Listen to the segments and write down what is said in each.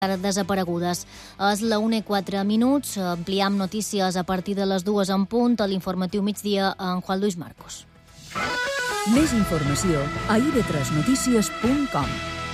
desaparegudes. És la 1:04. Ampliem notícies a partir de les 2 en punt a l'informatiu migdia amb Juan Luis Marcos. Més informació a ib3notícies.com.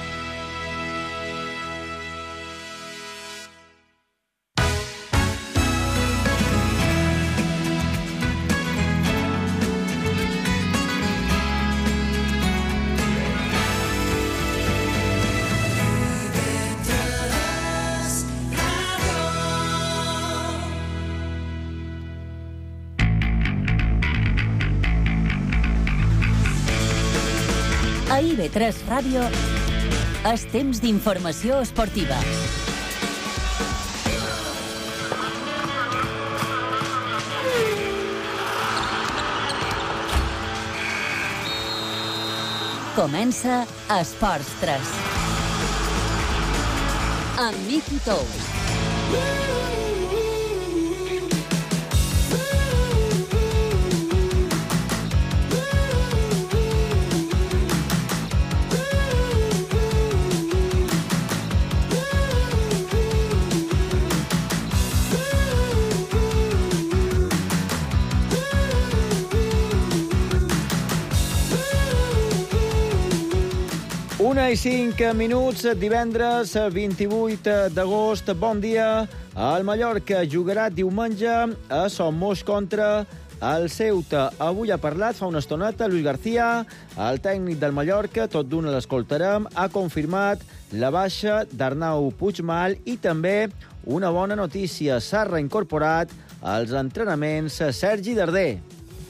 A IB3 Ràdio és temps d'informació esportiva. Comença Esports 3. Amb Miki Tous. I 5 minuts, divendres 28 d'agost. Bon dia. El Mallorca jugarà diumenge a Son Moix contra el Ceuta. Avui ha parlat fa una estoneta Luis García, el tècnic del Mallorca, tot d'una l'escoltarem, ha confirmat la baixa d'Arnau Puigmal i també una bona notícia, s'ha reincorporat als entrenaments Sergi Darder.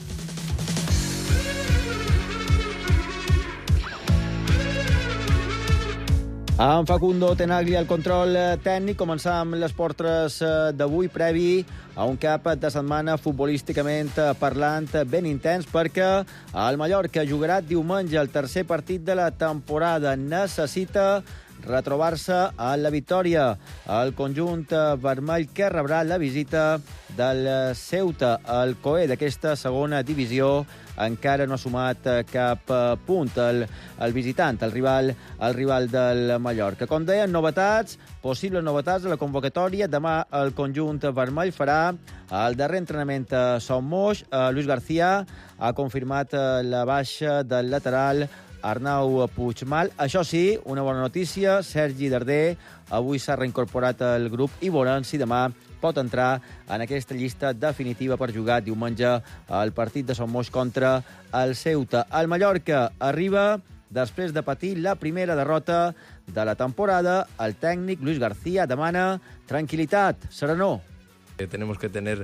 Amb Facundo Tenagli al control tècnic, començam les portes d'avui previ a un cap de setmana futbolísticament parlant ben intens, perquè el Mallorca jugarà diumenge el tercer partit de la temporada. Necessita retrobar-se a la victòria. El conjunt vermell que rebrà la visita del Ceuta, el Coe d'aquesta segona divisió, encara no ha sumat cap punt el visitant, el rival del Mallorca. Com deien, possibles novetats a la convocatòria. Demà el conjunt vermell farà el darrer entrenament a Son Moix. Luis García ha confirmat la baixa del lateral Arnau Puigmal. Això sí, una bona notícia, Sergi Darder avui s'ha reincorporat al grup i veurem si demà pot entrar en aquesta llista definitiva per jugar diumenge al partit de Son Moix contra el Ceuta. El Mallorca arriba després de patir la primera derrota de la temporada. El tècnic Luis García demana tranquil·litat, serenor. Tenemos que tener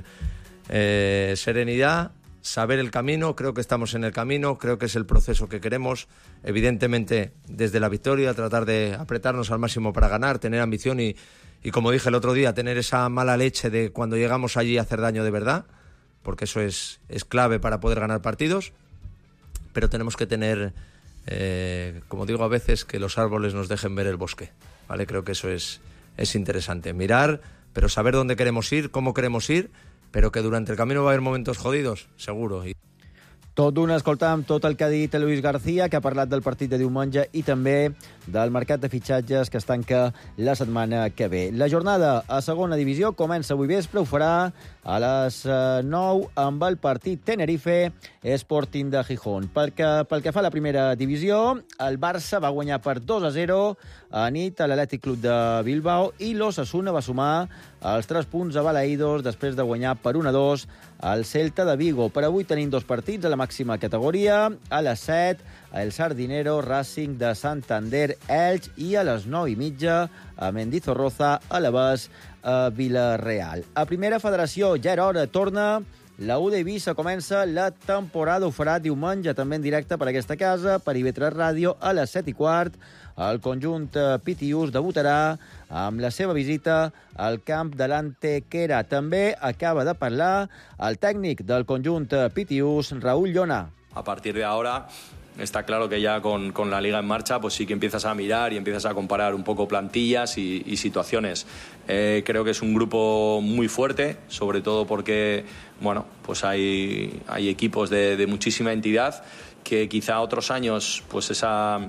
serenidad, saber el camino. Creo que estamos en el camino, creo que es el proceso que queremos. Evidentemente, desde la victoria, tratar de apretarnos al máximo para ganar, tener ambición y como dije el otro día, tener esa mala leche de cuando llegamos allí a hacer daño de verdad, porque eso es clave para poder ganar partidos. Pero tenemos que tener, como digo a veces, que los árboles nos dejen ver el bosque, ¿vale? Creo que eso es interesante. Mirar, pero saber dónde queremos ir, cómo queremos ir, pero que durante el camino va a haber momentos jodidos, seguro. Tot d'una escoltam tot el que ha dit Luis García, que ha parlat del partit de diumenge i també del mercat de fitxatges que es tanca la setmana que ve. La jornada a segona divisió comença avui vespre, ho farà a les 9 amb el partit Tenerife Sporting de Gijón. Pel que fa a la primera divisió, el Barça va guanyar per 2-0 a nit a l'Atlètic Club de Bilbao i l'Osasuna va sumar els 3 punts a Balaïdos després de guanyar per 1-2 al Celta de Vigo. Per avui tenim 2 partits a la màxima categoria. A les 7, el Sardinero Racing de Santander Elx i a les 9:30 a Mendizorroza a l'Avès a Vila-real. A primera federació ja era hora, torna la U d'Eivissa, comença la temporada, ho farà diumenge també en directe per aquesta casa, per IB3 Ràdio a les 7:15. El conjunt Pitius debutarà amb la seva visita al camp de l'Antequera. També acaba de parlar el tècnic del conjunt Pitius, Raúl Llona. A partir de ahora está claro que ya con la liga en marcha, pues sí que empiezas a mirar y empiezas a comparar un poco plantillas y situaciones. Creo que es un grupo muy fuerte, sobre todo porque, bueno, pues hay equipos de muchísima entidad que quizá otros años, pues esa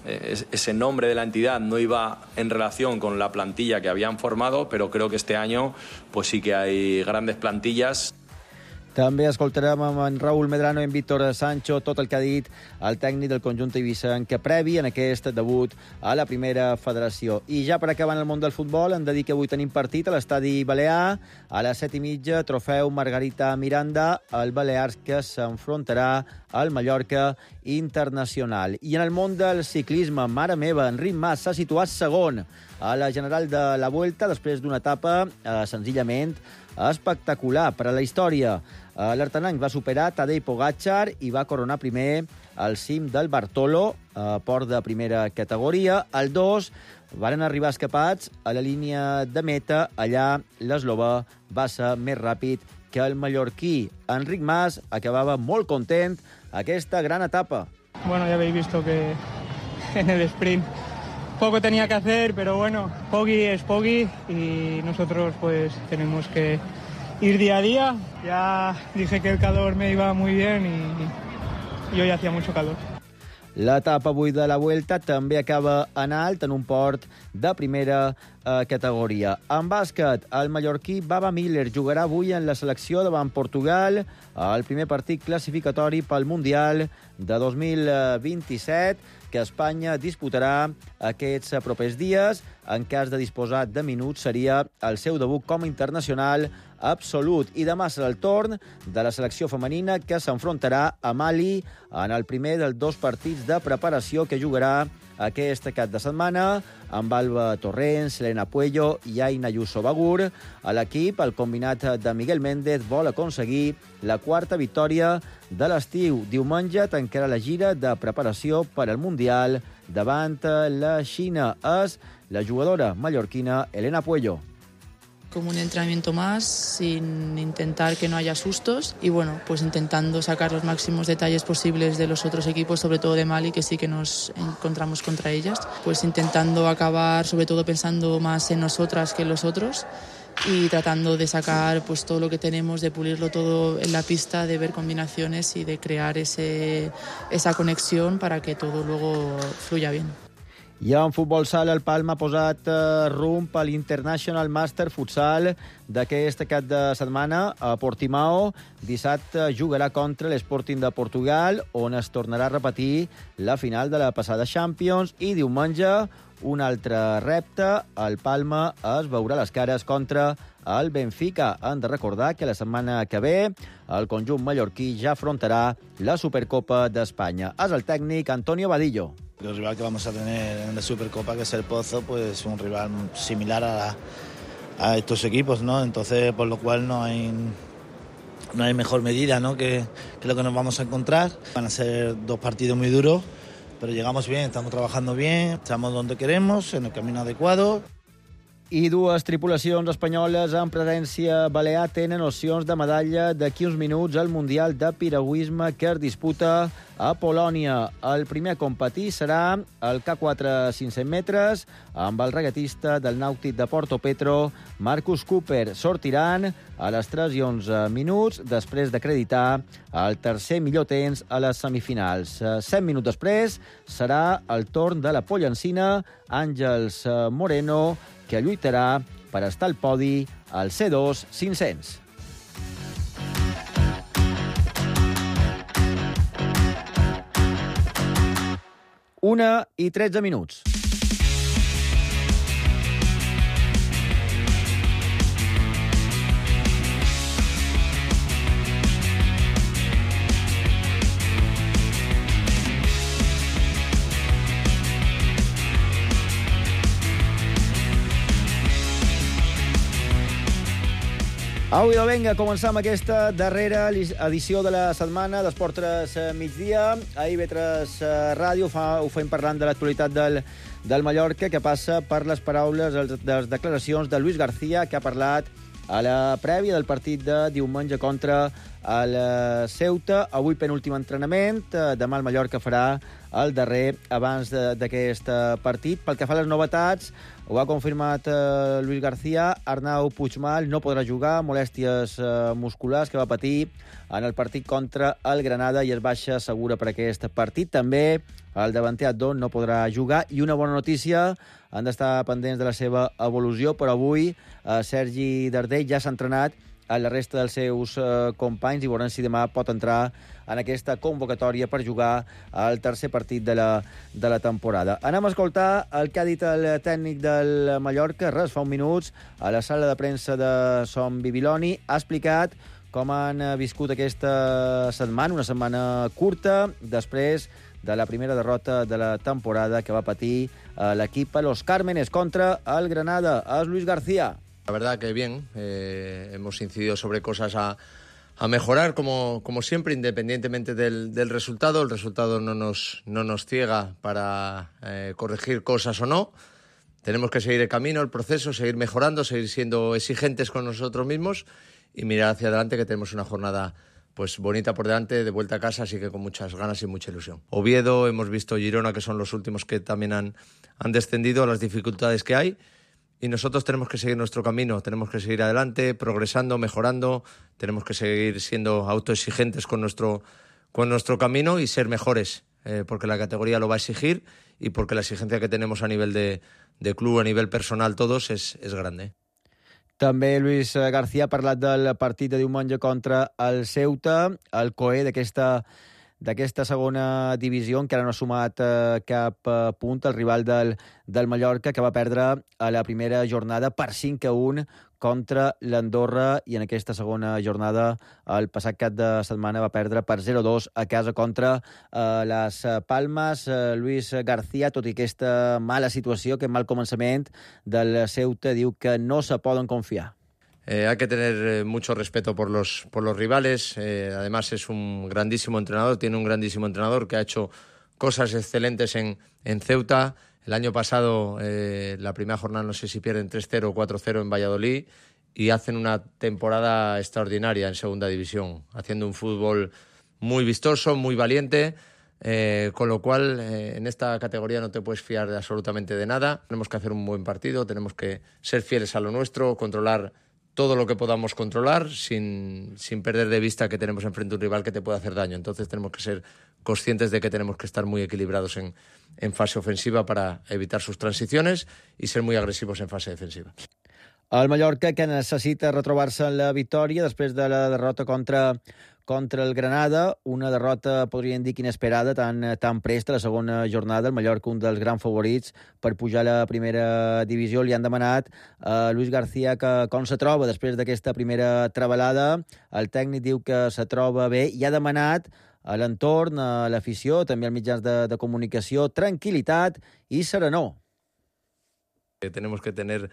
ese nombre de la entidad no iba en relación con la plantilla que habían formado, pero creo que este año pues sí que hay grandes plantillas. També escoltarem amb en Raúl Medrano i en Víctor Sancho tot el que ha dit el tècnic del conjunt eivissenc previ en aquest debut a la primera federació. I ja per acabar en el món del futbol, hem de dir que avui tenim partit a l'estadi Balear. A les 7:30, trofeu Margarita Miranda, el Balears que s'enfrontarà al Mallorca Internacional. I en el món del ciclisme, mare meva, Enric Mas s'ha situat segon a la general de la Vuelta després d'una etapa senzillament espectacular per a la història. L'Artanenc va superar Tadej Pogačar i va coronar primer al cim del Bartolo, port de primera categoria. El 2 varen arribar escapats a la línia de meta. Allà l'eslovè va ser més ràpid que el mallorquí. Enric Mas acabava molt content aquesta gran etapa. Bueno, ya habéis visto que en el sprint poco tenía que hacer, pero bueno, Poggi es Poggi y nosotros pues tenemos que ir día a día. Ya dije que el calor me iba muy bien y hoy hacía mucho calor. L'etapa avui de la Vuelta també acaba en alt en un port de primera categoria. En bàsquet, el mallorquí Baba Miller jugarà avui en la selecció davant Portugal el primer partit classificatori pel Mundial de 2027 que Espanya disputarà aquests propers dies. En cas de disposar de minuts, seria el seu debut com a internacional absolut. I demà serà el torn de la selecció femenina que s'enfrontarà a Mali en el primer dels 2 partits de preparació que jugarà aquest cap de setmana amb Alba Torrents, Elena Puello i Aina Ayuso Bagur. A l'equip, el combinat de Miguel Méndez vol aconseguir la 4ª victòria de l'estiu. Diumenge tancarà la gira de preparació per al Mundial davant la Xina. És la jugadora mallorquina Elena Puello. Como un entrenamiento más, sin intentar que no haya sustos y bueno, pues intentando sacar los máximos detalles posibles de los otros equipos, sobre todo de Mali, que sí que nos encontramos contra ellas, pues intentando acabar, sobre todo pensando más en nosotras que en los otros y tratando de sacar pues todo lo que tenemos, de pulirlo todo en la pista, de ver combinaciones y de crear esa conexión para que todo luego fluya bien. I en futbol sala, el Palma ha posat rumb a l'International Master Futsal d'aquest cap de setmana a Portimao. Dissabte jugarà contra l'Sporting de Portugal, on es tornarà a repetir la final de la passada Champions. I diumenge, un altre repte. El Palma es veurà les cares contra el Benfica. Han de recordar que la setmana que ve el conjunt mallorquí ja afrontarà la Supercopa d'Espanya. És el tècnic Antonio Vadillo. El rival que vamos a tener en la Supercopa, que es el Pozo, pues un rival similar a estos equipos, ¿no? Entonces, por lo cual no hay mejor medida, ¿no? que lo que nos vamos a encontrar. Van a ser 2 partidos muy duros, pero llegamos bien, estamos trabajando bien, estamos donde queremos, en el camino adecuado. I 2 tripulacions espanyoles en presència balear tenen opcions de medalla d'aquí uns minuts al Mundial de Piragüisme que es disputa a Polònia. El primer a competir serà el K4 500 metres amb el regatista del Nàutic de Portopetro, Marcus Cooper. Sortiran a les 3 i 11 minuts després d'acreditar el tercer millor temps a les semifinals. 7 minuts després serà el torn de la pollancina Àngels Moreno, que lluitarà per estar al podi al C2 500. Una i 13 minuts. Avui, vinga, començam aquesta darrera edició de la setmana d'Esport 3 migdia. A IB3 Ràdio ho fem parlant de l'actualitat del Mallorca, que passa per les paraules, les declaracions de Luis García, que ha parlat a la prèvia del partit de diumenge contra el Ceuta. Avui penúltim entrenament. Demà el Mallorca farà el darrer abans d'aquest partit. Pel que fa a les novetats, Ho ha confirmat Luis García. Arnau Puigmal no podrà jugar, molèsties musculars que va patir en el partit contra el Granada i es baixa segura per aquest partit. També el davanter Adon no podrà jugar. I una bona notícia, han d'estar pendents de la seva evolució, però avui Sergi Dardell ja s'ha entrenat a la resta dels seus companys i veurem si demà pot entrar en aquesta convocatòria per jugar al tercer partit de la temporada. Anem a escoltar el que ha dit el tècnic del Mallorca, res, fa uns minuts, a la sala de premsa de Som Bibiloni. Ha explicat com han viscut aquesta setmana, una setmana curta, després de la primera derrota de la temporada que va patir l'equip a Los Cármenes contra el Granada. És Luis García. La verdad que bien, hemos incidido sobre cosas a mejorar como siempre, independientemente del resultado. El resultado no nos ciega para corregir cosas o no. Tenemos que seguir el camino, el proceso, seguir mejorando, seguir siendo exigentes con nosotros mismos y mirar hacia adelante, que tenemos una jornada pues bonita por delante, de vuelta a casa, así que con muchas ganas y mucha ilusión. Oviedo, hemos visto Girona, que son los últimos que también han descendido, las dificultades que hay. Y nosotros tenemos que seguir nuestro camino, tenemos que seguir adelante, progresando, mejorando, tenemos que seguir siendo autoexigentes con nuestro camino y ser mejores, porque la categoría lo va a exigir y porque la exigencia que tenemos a nivel de club, a nivel personal, todos, es grande. També Luis García ha parlat del partit de diumenge contra el Ceuta, el COE d'aquesta segona divisió, encara no ha sumat cap punt, el rival del Mallorca, que va perdre a la primera jornada per 5-1 contra l'Andorra, i en aquesta segona jornada el passat cap de setmana va perdre per 0-2 a casa contra les Palmes. Luis García, tot i aquesta mala situació, aquest mal començament del Ceuta, diu que no se poden confiar. Hay que tener mucho respeto por los rivales. Además es un grandísimo entrenador, tiene un grandísimo entrenador que ha hecho cosas excelentes en Ceuta. El año pasado, la primera jornada, no sé si pierden 3-0 o 4-0 en Valladolid, y hacen una temporada extraordinaria en segunda división, haciendo un fútbol muy vistoso, muy valiente, con lo cual en esta categoría no te puedes fiar absolutamente de nada. Tenemos que hacer un buen partido, tenemos que ser fieles a lo nuestro, controlar todo lo que podamos controlar sin perder de vista que tenemos enfrente un rival que te puede hacer daño. Entonces tenemos que ser conscientes de que tenemos que estar muy equilibrados en fase ofensiva para evitar sus transiciones y ser muy agresivos en fase defensiva. El Mallorca, que necessita retrobar-se en la victòria després de la derrota contra el Granada, una derrota, podríem dir, inesperada, tan presta, la segona jornada. El Mallorca, un dels grans favorits per pujar a la primera divisió. Li han demanat a Luis García que com se troba després d'aquesta primera trebalada. El tècnic diu que se troba bé i ha demanat a l'entorn, a l'afició, també als mitjans de comunicació, tranquil·litat i serenor. Tenemos que tener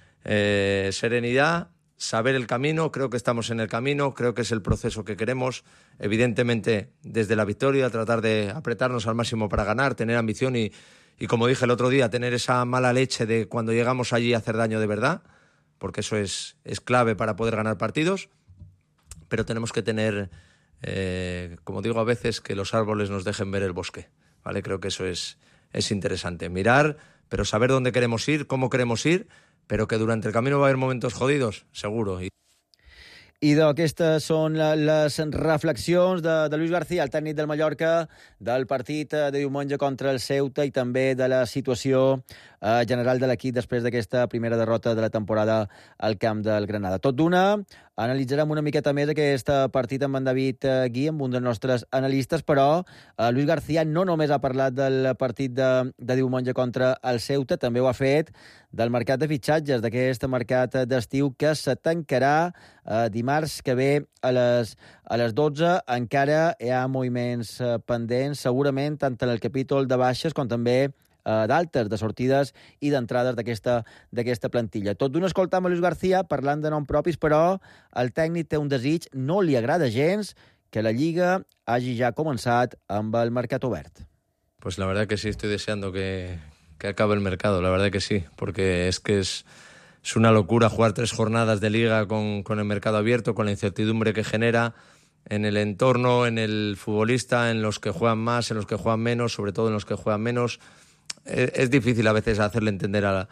serenidad, saber el camino. Creo que estamos en el camino, creo que es el proceso que queremos. Evidentemente, desde la victoria, tratar de apretarnos al máximo para ganar, tener ambición y como dije el otro día, tener esa mala leche de cuando llegamos allí a hacer daño de verdad, porque eso es clave para poder ganar partidos. Pero tenemos que tener, como digo a veces, que los árboles nos dejen ver el bosque, ¿vale? Creo que eso es interesante. Mirar, pero saber dónde queremos ir, cómo queremos ir, pero que durante el camino va a haber momentos jodidos, seguro. I d'aquestes són les reflexions de Luis García, el tècnic del Mallorca, del partit de diumenge contra el Ceuta i també de la situació general de l'equip després d'aquesta primera derrota de la temporada al camp del Granada. Tot d'una, analitzarem una miqueta més aquest partit amb en David Gui, amb un dels nostres analistes, però Luis García no només ha parlat del partit de diumenge contra el Ceuta, també ho ha fet del mercat de fitxatges, d'aquest mercat d'estiu que se tancarà dimarts que ve a les 12. Encara hi ha moviments pendents, segurament, tant en el capítol de baixes com també d'altes, de sortides i d'entrades d'aquesta plantilla. Tot d'una escoltam a Luis García parlant de noms propis, però el tècnic té un desig, no li agrada gens que la Lliga hagi ja començat amb el mercat obert. Pues la verdad que sí, estoy deseando que acabe el mercado, la verdad que sí, porque es una locura jugar 3 jornadas de Liga con el mercado abierto, con la incertidumbre que genera en el entorno, en el futbolista, en los que juegan más, en los que juegan menos, sobre todo en los que juegan menos. Es difícil a veces hacerle entender a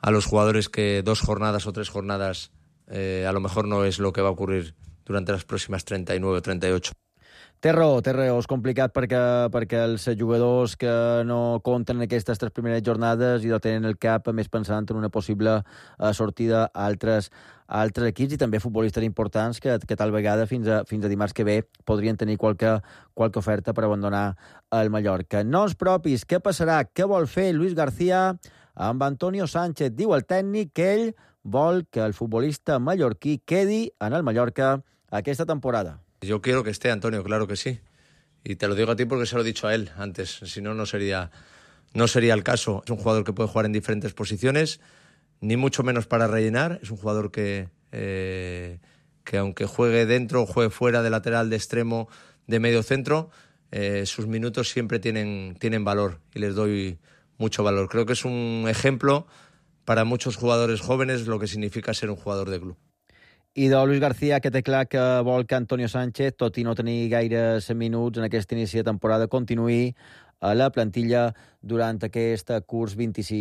a los jugadores que 2 jornadas o 3 jornadas a lo mejor no es lo que va a ocurrir durante las próximas 39 o 38. Té raó, és complicat perquè els jugadors que no compten en aquestes 3 primeres jornades i no tenen el cap més pensant en una possible sortida a altres equips i també futbolistes importants que tal vegada fins a dimarts que ve podrien tenir qualque oferta per abandonar el Mallorca. Noms propis, què passarà? Què vol fer Luis García amb Antonio Sánchez? Diu el tècnic que ell vol que el futbolista mallorquí quedi en el Mallorca aquesta temporada. Yo quiero que esté Antonio, claro que sí. Y te lo digo a ti porque se lo he dicho a él antes, si no, no sería el caso. Es un jugador que puede jugar en diferentes posiciones, ni mucho menos para rellenar. Es un jugador que aunque juegue dentro o juegue fuera, de lateral, de extremo, de medio centro, sus minutos siempre tienen valor y les doy mucho valor. Creo que es un ejemplo para muchos jugadores jóvenes lo que significa ser un jugador de club. I de Luis García, que té clar que vol que Antonio Sánchez, tot i no tenir gaires minuts en aquest inici de temporada, continuï a la plantilla durant aquest curs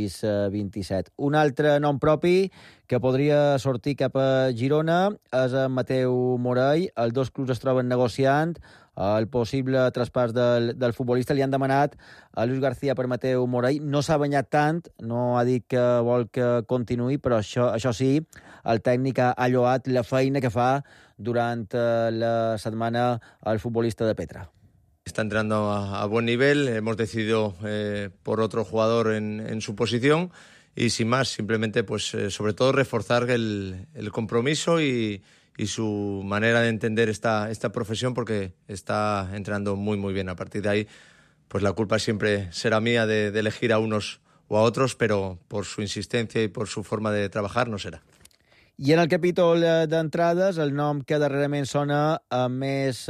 26-27. Un altre nom propi que podria sortir cap a Girona és en Mateu Morell. Els 2 clubs es troben negociant el possible traspàs del futbolista. Li han demanat a Luis García per Mateu Morell. No s'ha banyat tant, no ha dit que vol que continuï, però això sí, el tècnic ha lloat la feina que fa durant la setmana el futbolista de Petra. Está entrenando a buen nivel, hemos decidido por otro jugador en su posición y sin más, simplemente pues sobre todo reforzar el compromiso y su manera de entender esta profesión, porque está entrenando muy muy bien. A partir de ahí pues la culpa siempre será mía de elegir a unos o a otros, pero por su insistencia y por su forma de trabajar no será. I en el capítol d'entrades, el nom que darrerament sona amb més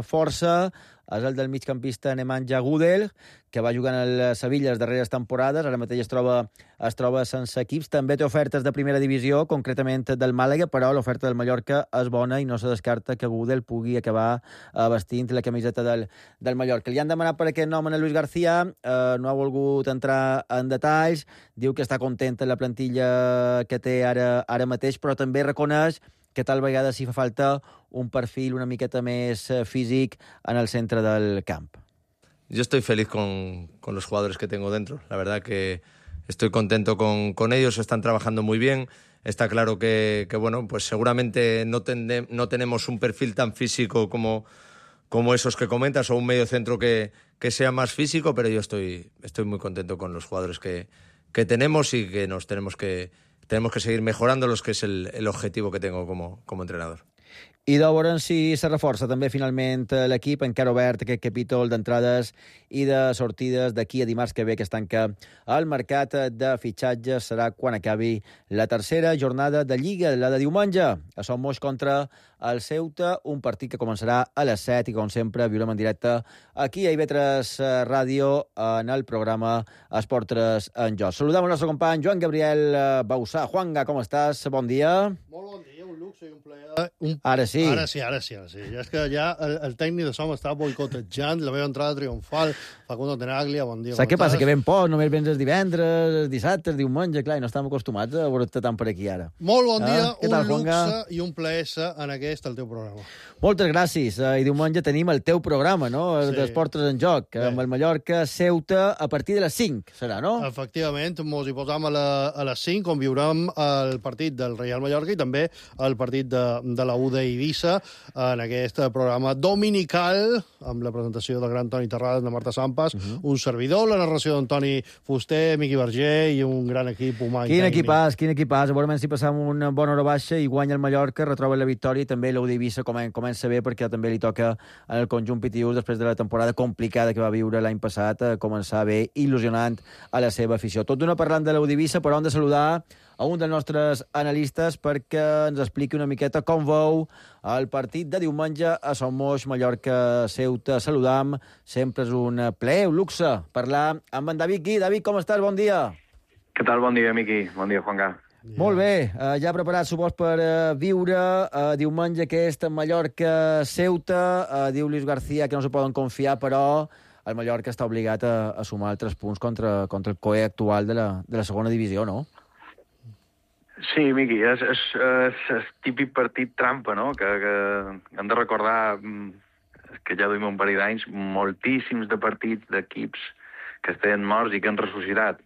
força és el del migcampista Nemanja Gudel, que va jugar en el Sevilla les darreres temporades, ara mateix es troba sense equips. També té ofertes de primera divisió, concretament del Màlaga, però l'oferta del Mallorca és bona i no se descarta que Gudel pugui acabar vestint la camiseta del Mallorca. Li han demanat per aquest nom a Luis García, no ha volgut entrar en detalls, diu que està content amb la plantilla que té ara mateix, però també reconeix que tal vegada sí fa falta un perfil una miqueta més físic en el centre del camp. Yo estoy feliz con los jugadores que tengo dentro. La verdad que estoy contento con ellos, están trabajando muy bien. Está claro que bueno, pues seguramente no tenemos un perfil tan físico como esos que comentas, o un medio centro que sea más físico, pero yo estoy muy contento con los jugadores que tenemos y que tenemos que seguir mejorándolos, que es el objetivo que tengo como entrenador. I de veure si se reforça també finalment l'equip, encara obert aquest capítol d'entrades i de sortides d'aquí a dimarts que ve, que es tanca el mercat de fitxatges. Serà quan acabi la tercera jornada de Lliga, la de diumenge, a Son Moix contra el Ceuta, un partit que començarà a les 7 i, com sempre, viurem en directe aquí a IB3 Ràdio en el programa Esport 3 en Joc. Saludem el nostre company Joan Gabriel Bausà. Juanga, com estàs? Bon dia. Molt bon dia, un luxe i un plaer. Ara sí. Ara sí. Ja és que ja el tècnic de som està boicotejant la meva entrada triomfal. Facundo Tenaglia, bon dia. Saps què passa? Que ben poc, només vens els divendres, els dissabtes, el diumenge, clar, i no estem acostumats a veure-te tant per aquí ara. Molt bon dia, un luxe i un plaer en aquest, el teu programa. Moltes gràcies. I diumenge tenim el teu programa, no? El d'Esport 3 en Joc, amb el Mallorca Ceuta a partir de les 5, serà, no? Efectivament, mos hi posam a les 5, on viurem el partit del Real Mallorca i també el partit de la U d'Eivissa en aquest programa dominical, amb la presentació del gran Toni Terrades, de Marta Sampas, un servidor, la narració d'Antoni Fuster, Miqui Verger i un gran equip humà. Quin equipàs. A veure si passam una bona hora baixa i guanya el Mallorca, retroba la victòria, i també l'U d'Eivissa comença bé, perquè també li toca en el conjunt pitiús, després de la temporada complicada que va viure l'any passat, començar bé, il·lusionant a la seva afició. Tot d'una parlant de l'U d'Eivissa, però hem de saludar a un dels nostres analistes perquè ens expliqui una miqueta com veu el partit de diumenge a Son Moix, Mallorca, Ceuta. Saludam, sempre és un plaer, un luxe, parlar amb en David Gui. David, com estàs? Bon dia. Què tal? Bon dia, Miqui. Bon dia, Juanga. Molt bé, ja preparat, supos, per viure diumenge aquest Mallorca, Ceuta. Diu Luis García que no se poden confiar, però el Mallorca està obligat a sumar 3 punts contra el COE actual de la segona divisió, no? Sí, Miqui, és típic partit trampa, no? Que hem de recordar que ja duim un parell d'anys moltíssims de partits d'equips que estan morts i que han ressuscitat.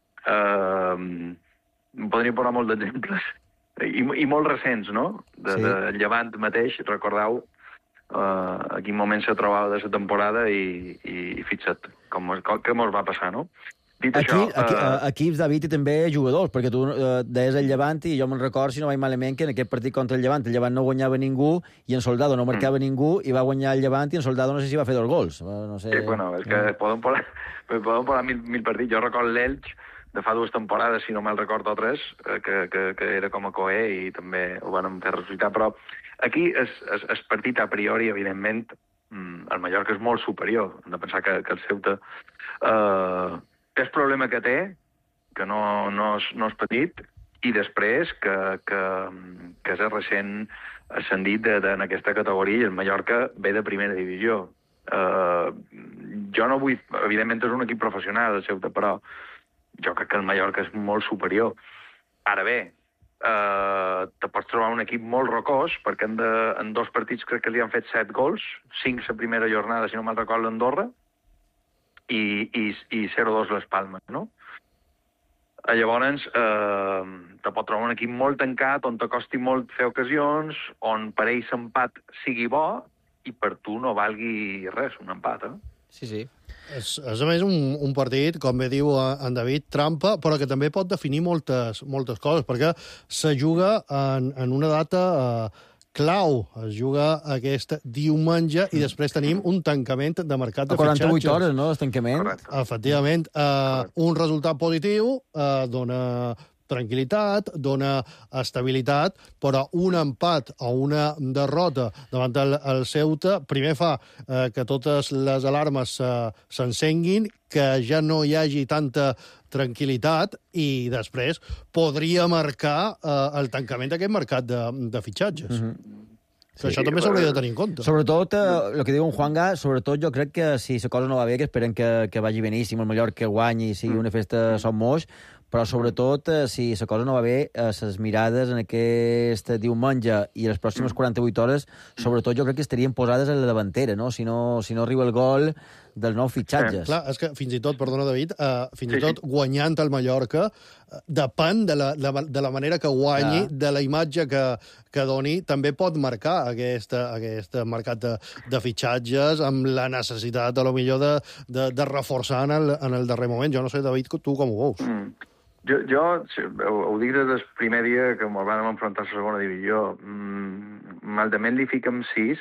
Podria posar molts d'exemples. I molt recents, no? De Llevant mateix, recordeu a quin moment se trobava de la temporada i fixa't què mos va passar, no? Equips, David, i també jugadors, perquè tu deies el Llevant i jo me'n recordo, si no vaig malament, que en aquest partit contra el Llevant no guanyava ningú i en Soldado no marcava ningú i va guanyar el Llevant i en Soldado no sé si va fer 2 gols. No sé... Sí, bueno, és que poden posar mil partits. Jo recordo l'Elx de fa 2 temporades, si no me'l recordo 3, que era com a coer i també ho van fer ressuscitar, però aquí el partit a priori, evidentment, el Mallorca és molt superior. Hem de pensar que el Ceuta... és problema que té, que no és petit, i després que és recent ascendit en aquesta categoria i el Mallorca ve de primera divisió. Jo no vull... Evidentment és un equip professional, el Ceuta, però jo crec que el Mallorca és molt superior. Ara bé, te pots trobar un equip molt rocós, perquè en 2 partits crec que li han fet 7 gols, 5 la primera jornada, si no me'n recordo, l'Andorra, i 0-2 les Palmes, no? Llavors, te pot trobar un equip molt tancat, on t'acosti molt fer ocasions, on per ell l'empat sigui bo, i per tu no valgui res, un empat, Sí. És a més un partit, com bé diu en David, trampa, però que també pot definir moltes coses, perquè se juga en una data clau. Es juga aquest diumenge i després tenim un tancament de mercat de fitxatges. 48 hores, no?, el tancament. Efectivament. Un resultat positiu dona tranquil·litat, dona estabilitat, però un empat o una derrota davant el Ceuta primer fa que totes les alarmes s'encenguin, que ja no hi hagi tanta tranquil·litat i després podria marcar el tancament d'aquest mercat de fitxatges. Que això també s'hauria de tenir en compte. Sobretot, el que diu en Juanga, sobretot jo crec que si la cosa no va bé, que esperem que vagi beníssim, el Mallorca guanyi i sigui una festa som moix, però sobretot, si la cosa no va bé, les mirades en aquest diumenge i les pròximes 48 hores, sobretot jo crec que estarien posades a la davantera, no? Si no arriba el gol dels nous fitxatges. Clar, és que fins i tot, perdona, David, fins i tot guanyant el Mallorca, depèn de la manera que guanyi, de la imatge que doni, també pot marcar aquest mercat de fitxatges amb la necessitat, a lo millor, de reforçar en el darrer moment. Jo no sé, David, tu com ho veus? Jo ho dic des del primer dia que ens vam enfrontar a la segona divisió. Maldament li fiquem 6.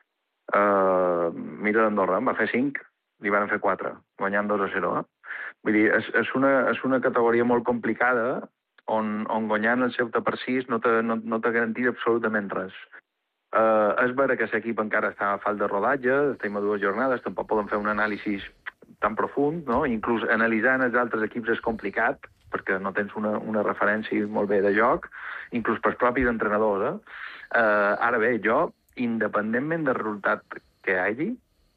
Mira l'Andorra, va fer 5, li van fer 4, guanyant 2-0. Vull dir, és una categoria molt complicada on guanyant el Ceuta per 6 no t'ha garantit absolutament res. És vera que l'equip encara està a falta de rodatge, estem a 2 jornades, tampoc poden fer un anàlisi tan profund, no? Inclús analitzant els altres equips és complicat, perquè no tens una referència molt bé de joc, inclús pels propis entrenadors. Ara bé, jo, independentment del resultat que hi hagi,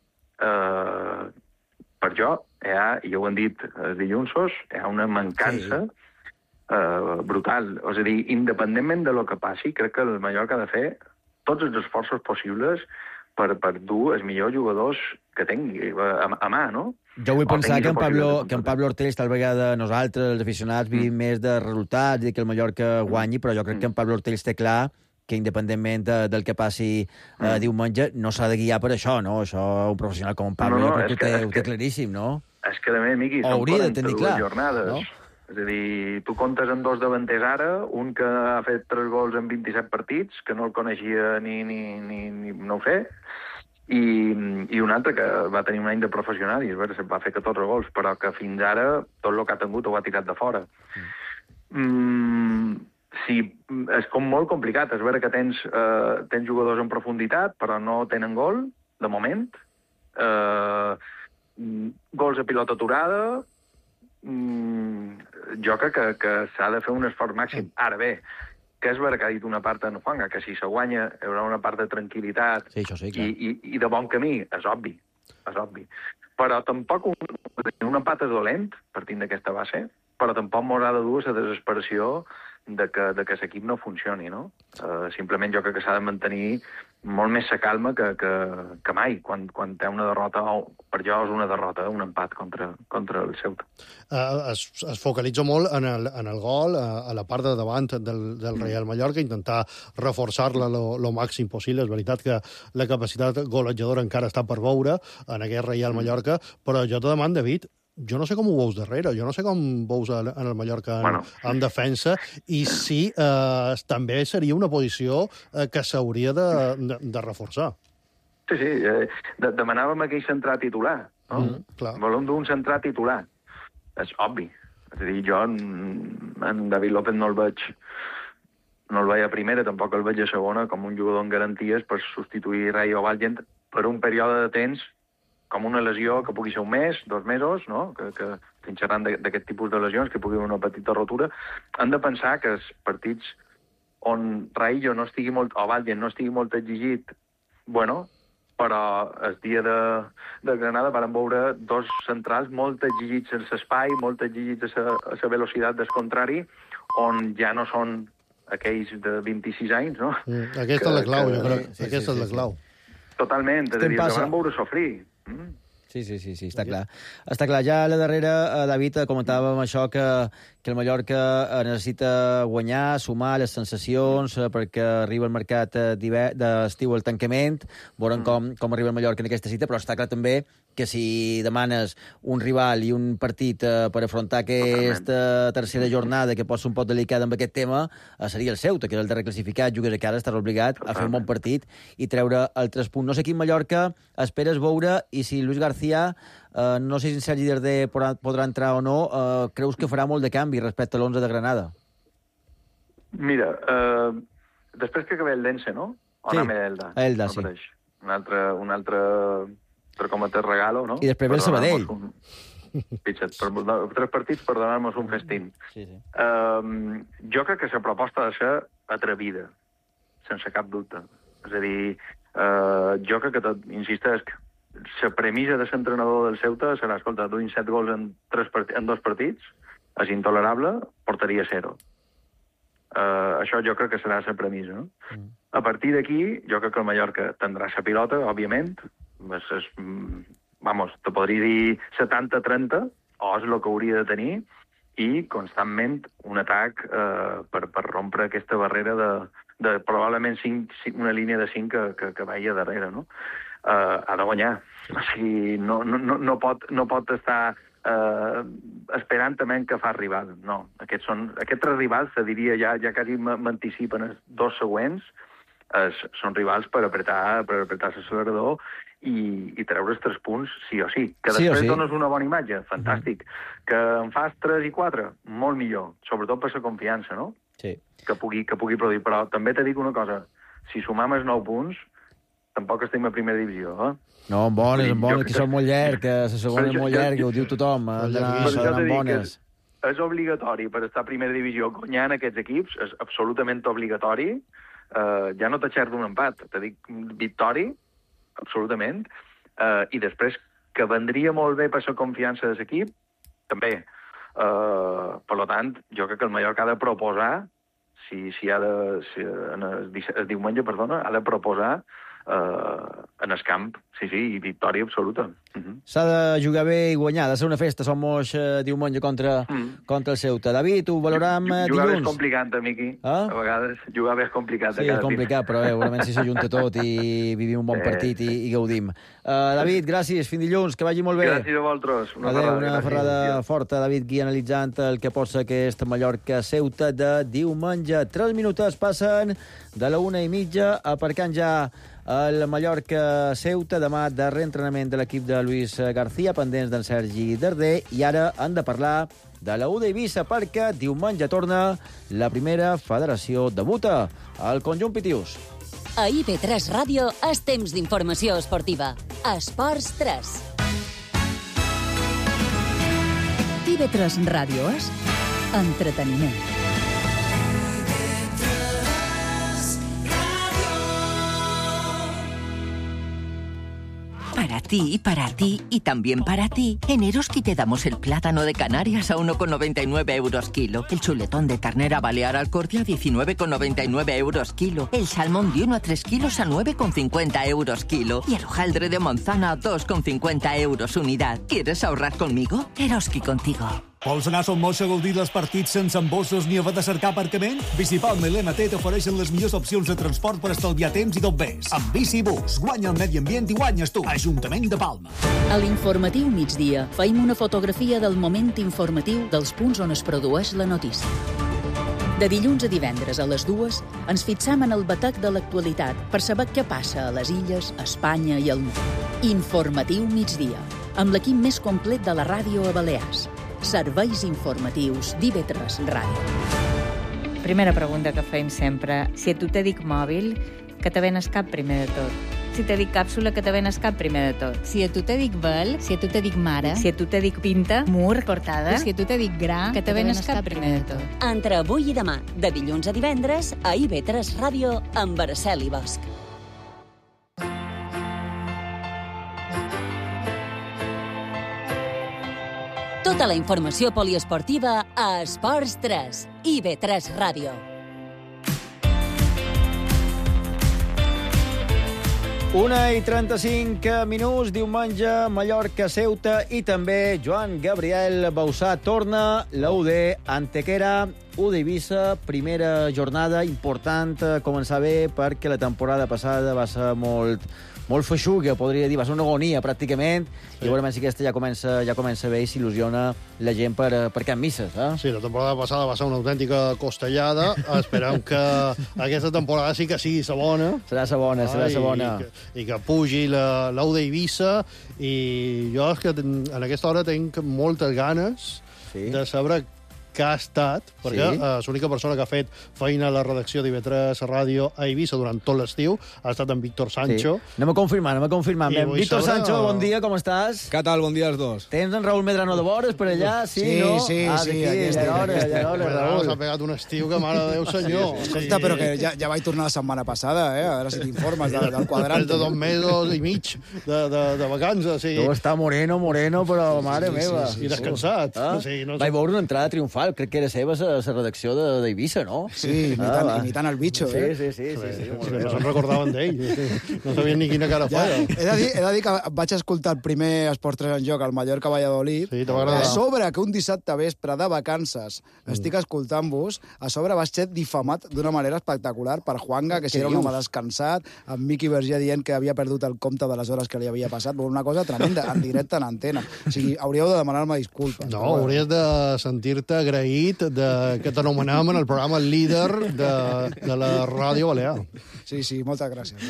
per jo, i ho han dit els dilluns, hi ha una mancança brutal. És a dir, independentment de lo que passi, crec que el Mallorca ha de fer tots els esforços possibles per dur els millors jugadors que tingui a mà, no? Jo vull pensar que en Pablo Ortells, tal vegada nosaltres, els aficionats, vivim més de resultats i que el Mallorca guanyi, però jo crec que en Pablo Ortells té clar que independentment del que passi diumenge, no s'ha de guiar per això, no? Això, un professional com en Pablo, jo crec que ho té claríssim, no? És que, a més, Miqui, són 42 jornades. És a dir, tu comptes amb 2 davanters ara, un que ha fet 3 gols en 27 partits, que no el coneixia ni no ho sé, i un altre que va tenir un any de professional i és veritat, va fer 14 gols, però que fins ara tot el que ha tingut ho ha tirat de fora. Sí, és com molt complicat. És veritat que tens jugadors en profunditat, però no tenen gol, de moment. Gols a pilota aturada. Jo crec que s'ha de fer un esforç màxim. Ara bé, que és vera que ha dit una part en Juanga, que si se guanya hi haurà una part de tranquil·litat i de bon camí, és obvi. Però tampoc un empat és dolent, partint d'aquesta base, però tampoc m'haurà de dur la desesperació que l'equip no funcioni, no? Simplement jo crec que s'ha de mantenir molt més la calma que mai, quan té una derrota, o per jo és una derrota, un empat contra el Ceuta. Es focalitza molt en el gol, a la part de davant del Real Mallorca, intentar reforçar-la lo màxim possible. És veritat que la capacitat golejadora encara està per veure en aquest Real Mallorca, però jo te demano, David, jo no sé com ho veus darrere, jo no sé com veus en el Mallorca en defensa, i si també seria una posició que s'hauria de reforçar. Sí, demanàvem aquell centrar titular, no? Volem d'un centrar titular. És obvi. És a dir, jo en David López no el veig a primera, tampoc el veig a segona, com un jugador en garanties per substituir Rayo Vallecano per un període de temps com una lesió que pugui ser un mes, 2 mesos, no? Que estem xerrant d'aquest tipus de lesions, que pugui haver una petita rotura. Han de pensar que els partits on Rayo no estigui molt, o Vallecano no estigui molt exigit, bueno, però el dia de Granada van veure 2 centrals molt exigits en l'espai, molt exigits a la velocitat del contrari, on ja no són aquells de 26 anys, no? Aquesta és la clau, jo crec. Aquesta és la clau. Totalment, és a dir, que van veure sofrir. Sí, està clar. Està clar. Ja a la darrera, David, comentàvem això que el Mallorca necessita guanyar, sumar les sensacions, perquè arriba el mercat d'estiu al tancament, veurem com arriba el Mallorca en aquesta cita, però està clar també que si demanes un rival i un partit per afrontar aquesta tercera jornada, que pot ser un poc delicada amb aquest tema, seria el Ceuta, que és el darrer classificat, jugues a casa, estàs obligat a fer un bon partit i treure el 3 punts. No sé quin Mallorca esperes veure, i si Luis García, no sé si Sergi Darder podrà entrar o no, creus que farà molt de canvi respecte a l'11 de Granada? Mira, després que acabé el Dense, no? O anem a Elda? A Elda, sí. Un altre per com a te regalo, no? I després ve el Sabadell. Pitxat, 3 partits per donar-nos un festín. Jo crec que la proposta ha de ser atrevida, sense cap dubte. És a dir, jo crec que, insistesc, la premissa de l'entrenador del Ceuta serà, escolta, duint 7 gols en 2 partits, és intolerable, portaria 0. Això jo crec que serà la premissa, no? A partir d'aquí, jo crec que el Mallorca tindrà la pilota, òbviament. Vamos, te podria dir 70-30, o és el que hauria de tenir, i constantment un atac per rompre aquesta barrera de probablement una línia de 5 que vagi darrere, no? Ha de guanyar. O sigui, no pot estar esperant també que fa rival. No, aquests 3 rivals, te diria, ja quasi m'anticipen els 2 següents, són rivals per apretar l'accelerador i treure els 3 punts sí o sí. Que després dones una bona imatge, fantàstic. Que en fas 3 i 4, molt millor, sobretot per la confiança, no? Sí. Que pugui produir. Però també te dic una cosa, si sumam els 9 punts, tampoc estem a primera divisió, eh? No, en bones, que són molt llarg, que la segona és molt llarga, ho diu tothom, d'anar bones. És obligatori per estar a primera divisió guanyant aquests equips, és absolutament obligatori. Ja no t'aixer d'un empat, te dic victori, absolutament, i després que vendria molt bé per la confiança de l'equip, també. Per tant, jo crec que el Mallorca ha de proposar, el diumenge, ha de proposar en el camp, sí, i victòria absoluta. S'ha de jugar bé i guanyar, ha de ser una festa, som diumenge contra el Ceuta. David, ho valorem dilluns. Jugar bé és complicat, Miqui. A vegades jugar bé és complicat. Sí, és complicat, però segurament si s'ajunta tot i vivim un bon partit i gaudim. David, gràcies, fins dilluns, que vagi molt bé. Gràcies a vosaltres. Una ferrada forta, David Gui, analitzant el que pot ser aquest Mallorca-Ceuta de diumenge. 3 minuts passen de la 1:30, aparcant ja el Mallorca-Ceuta, demà darrer entrenament de l'equip de Luis García, pendents d'en Sergi Darder, i ara han de parlar de la U d'Eivissa, perquè diumenge torna la primera federació, debuta al conjunt Pitius. A IB3 Ràdio és temps d'informació esportiva. Esports 3. IB3 Ràdio és entreteniment. Para ti y también para ti, en Eroski te damos el plátano de Canarias a 1,99 euros kilo, el chuletón de ternera balear al corte a 19,99 euros kilo, el salmón de 1 a 3 kilos a 9,50 euros kilo y el hojaldre de manzana a 2,50 euros unidad. ¿Quieres ahorrar conmigo? Eroski contigo. Vols anar a Son Moix a gaudir dels partits sense embossos ni haver de cercar aparcament? Bicipalma i l'MT t'ofereixen les millors opcions de transport per estalviar temps i tot més. Amb Bicibus, guanya el medi ambient i guanyes tu. Ajuntament de Palma. A l'informatiu migdia feim una fotografia del moment informatiu dels punts on es produeix la notícia. De dilluns a divendres a les 2 ens fixam en el batec de l'actualitat per saber què passa a les illes, a Espanya i al món. Informatiu migdia, amb l'equip més complet de la ràdio a Balears. Serveis informatius d'IV3 Ràdio. Primera pregunta que fem sempre. Si a tu te dic mòbil, que te venes cap primer de tot. Si te dic càpsula, que te venes cap primer de tot. Si a tu te dic vel, si a tu te dic mare, si a tu te dic pinta, mur, portada, si a tu te dic gra, que te venes cap primer de tot. Entre avui i demà, de dilluns a divendres, a IV3 Ràdio, amb Araceli Bosch. Tota la informació poliesportiva a Esports 3, IV3 Ràdio. Una i 35 minuts, diumenge, Mallorca, Ceuta i també Joan Gabriel Bausà torna la UD Antequera, UD Eivissa, primera jornada important, començar bé perquè la temporada passada va ser molt feixuga, podria dir, va ser una agonia pràcticament, i veurem si aquesta ja comença bé i s'il·lusiona la gent per Can Misses. Sí, la temporada passada va ser una autèntica costellada. Esperem que aquesta temporada sí que sigui sa bona. Serà sa bona. I que pugi la UD Eivissa, i jo és que en aquesta hora tinc moltes ganes de saber que ha estat, perquè l'única persona que ha fet feina a la redacció d'IV3 Ràdio a Eivissa durant tot l'estiu ha estat en Víctor Sancho. Sí. Anem a confirmar. Víctor Sancho, bon dia, com estàs? Què tal? Bon dia als dos. Tens en Raúl Medrano de vores per allà? Sí, no? Sí. Raúl s'ha pegat un estiu que, mare de Déu, senyor. Escolta, però que ja vaig tornar la setmana passada, a veure si t'informes del quadrant. De 2 mesos i mig de vacances, sí. Tu està moreno, però mare meva. I descansat. Vaig veure una entrada triomfal, crec que era seva la redacció d'Eivissa, no? Sí, imitant el bitxo, Sí. No se'n recordaven d'ell. No sabien ni quina cara feia. He de dir que vaig escoltar el primer Esports 3 en joc al Mallorca-Valladolid. Sí, t'ha agradat. A sobre que un dissabte vespre de vacances estic escoltant-vos, a sobre vaig ser difamat d'una manera espectacular per Juanga, que si era un home descansat, amb Miqui Verger dient que havia perdut el compte de les hores que li havia passat. Una cosa tremenda, en directe en antena. O sigui, hauríeu de demanar-me disculpes. No, hauries de sentir-te agraït que t'anomenàvem en el programa líder de la Ràdio Balear. Sí, moltes gràcies.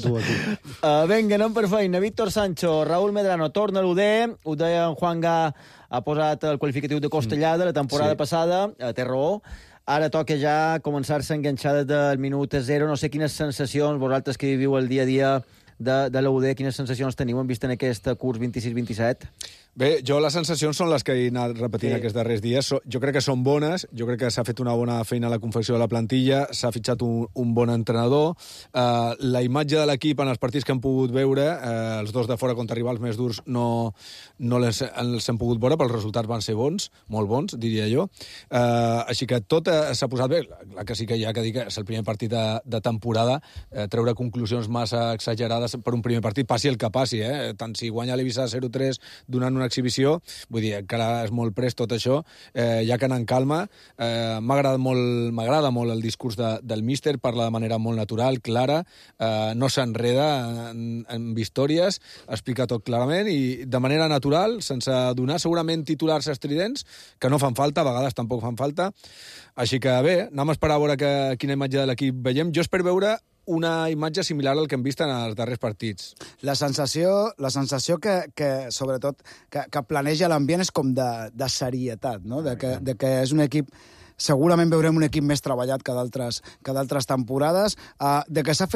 Vinga, anem per feina. Víctor Sancho, Raúl Medrano, torna a l'UD. Ho deia en Juanga, ha posat el qualificatiu de costellada la temporada passada, té raó. Ara toca ja començar-se enganxada del minut 0. No sé quines sensacions, vosaltres que viviu el dia a dia de l'UD, quines sensacions teniu en vista en aquest curs 26-27? Bé, jo les sensacions són les que he anat repetint aquests darrers dies. Jo crec que són bones, jo crec que s'ha fet una bona feina a la confecció de la plantilla, s'ha fitxat un bon entrenador. La imatge de l'equip en els partits que hem pogut veure, els dos de fora contra rivals més durs no els hem pogut veure, però els resultats van ser bons, molt bons, diria jo. Així que tot s'ha posat bé. La que sí que hi ha que dir que és el primer partit de temporada, treure conclusions massa exagerades per un primer partit, passi el que passi, tant si guanya l'Eivissa 0-3 donant una exhibició, vull dir, encara és molt prest tot això, ja que anar en calma. M'agrada molt el discurs del míster, parla de manera molt natural, clara, no s'enreda en històries, explica tot clarament i de manera natural, sense donar segurament titulars estridents, que no fan falta, a vegades tampoc fan falta. Així que bé, anem a esperar a veure quina imatge de l'equip veiem. Jo espero veure una imatge similar al que hem vist en els darrers partits. La sensació que sobretot, que planeja l'ambient és com de serietat, no? De que és un equip... Segurament veurem un equip més treballat que d'altres temporades, de que s'ha fet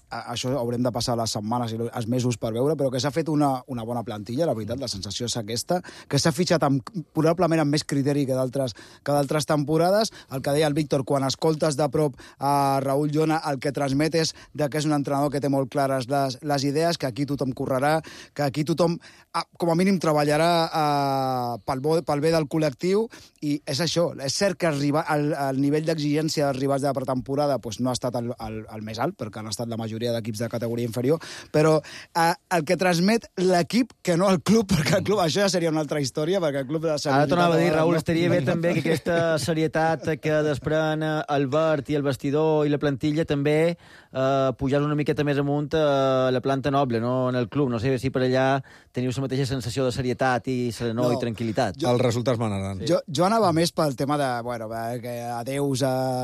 això haurem de passar les setmanes i els mesos per veure, però que s'ha fet una bona plantilla, la veritat, la sensació és aquesta, que s'ha fitxat probablement amb més criteri que d'altres temporades. El que deia el Víctor, quan escoltes de prop a Raúl Llona, el que transmet és que és un entrenador que té molt clares les idees, que aquí tothom correrà, que aquí tothom, com a mínim, treballarà pel bé del col·lectiu, i és això. És cert que el nivell d'exigència dels rivals de la pretemporada no ha estat el més alt, perquè han estat la majoria d'equips de categoria inferior, però el que transmet l'equip, que no el club, perquè el club, això ja seria una altra història, perquè el club de la seriositat... Ara tornava a dir, Raül, estaria bé també que aquesta serietat que desprèn el Verd i el vestidor i la plantilla també pujar una miqueta més amunt a la planta noble, no en el club. No sé si per allà teniu la mateixa sensació de serietat i serenor i tranquil·litat. Els resultats manaran. Jo anava més pel tema de, adeus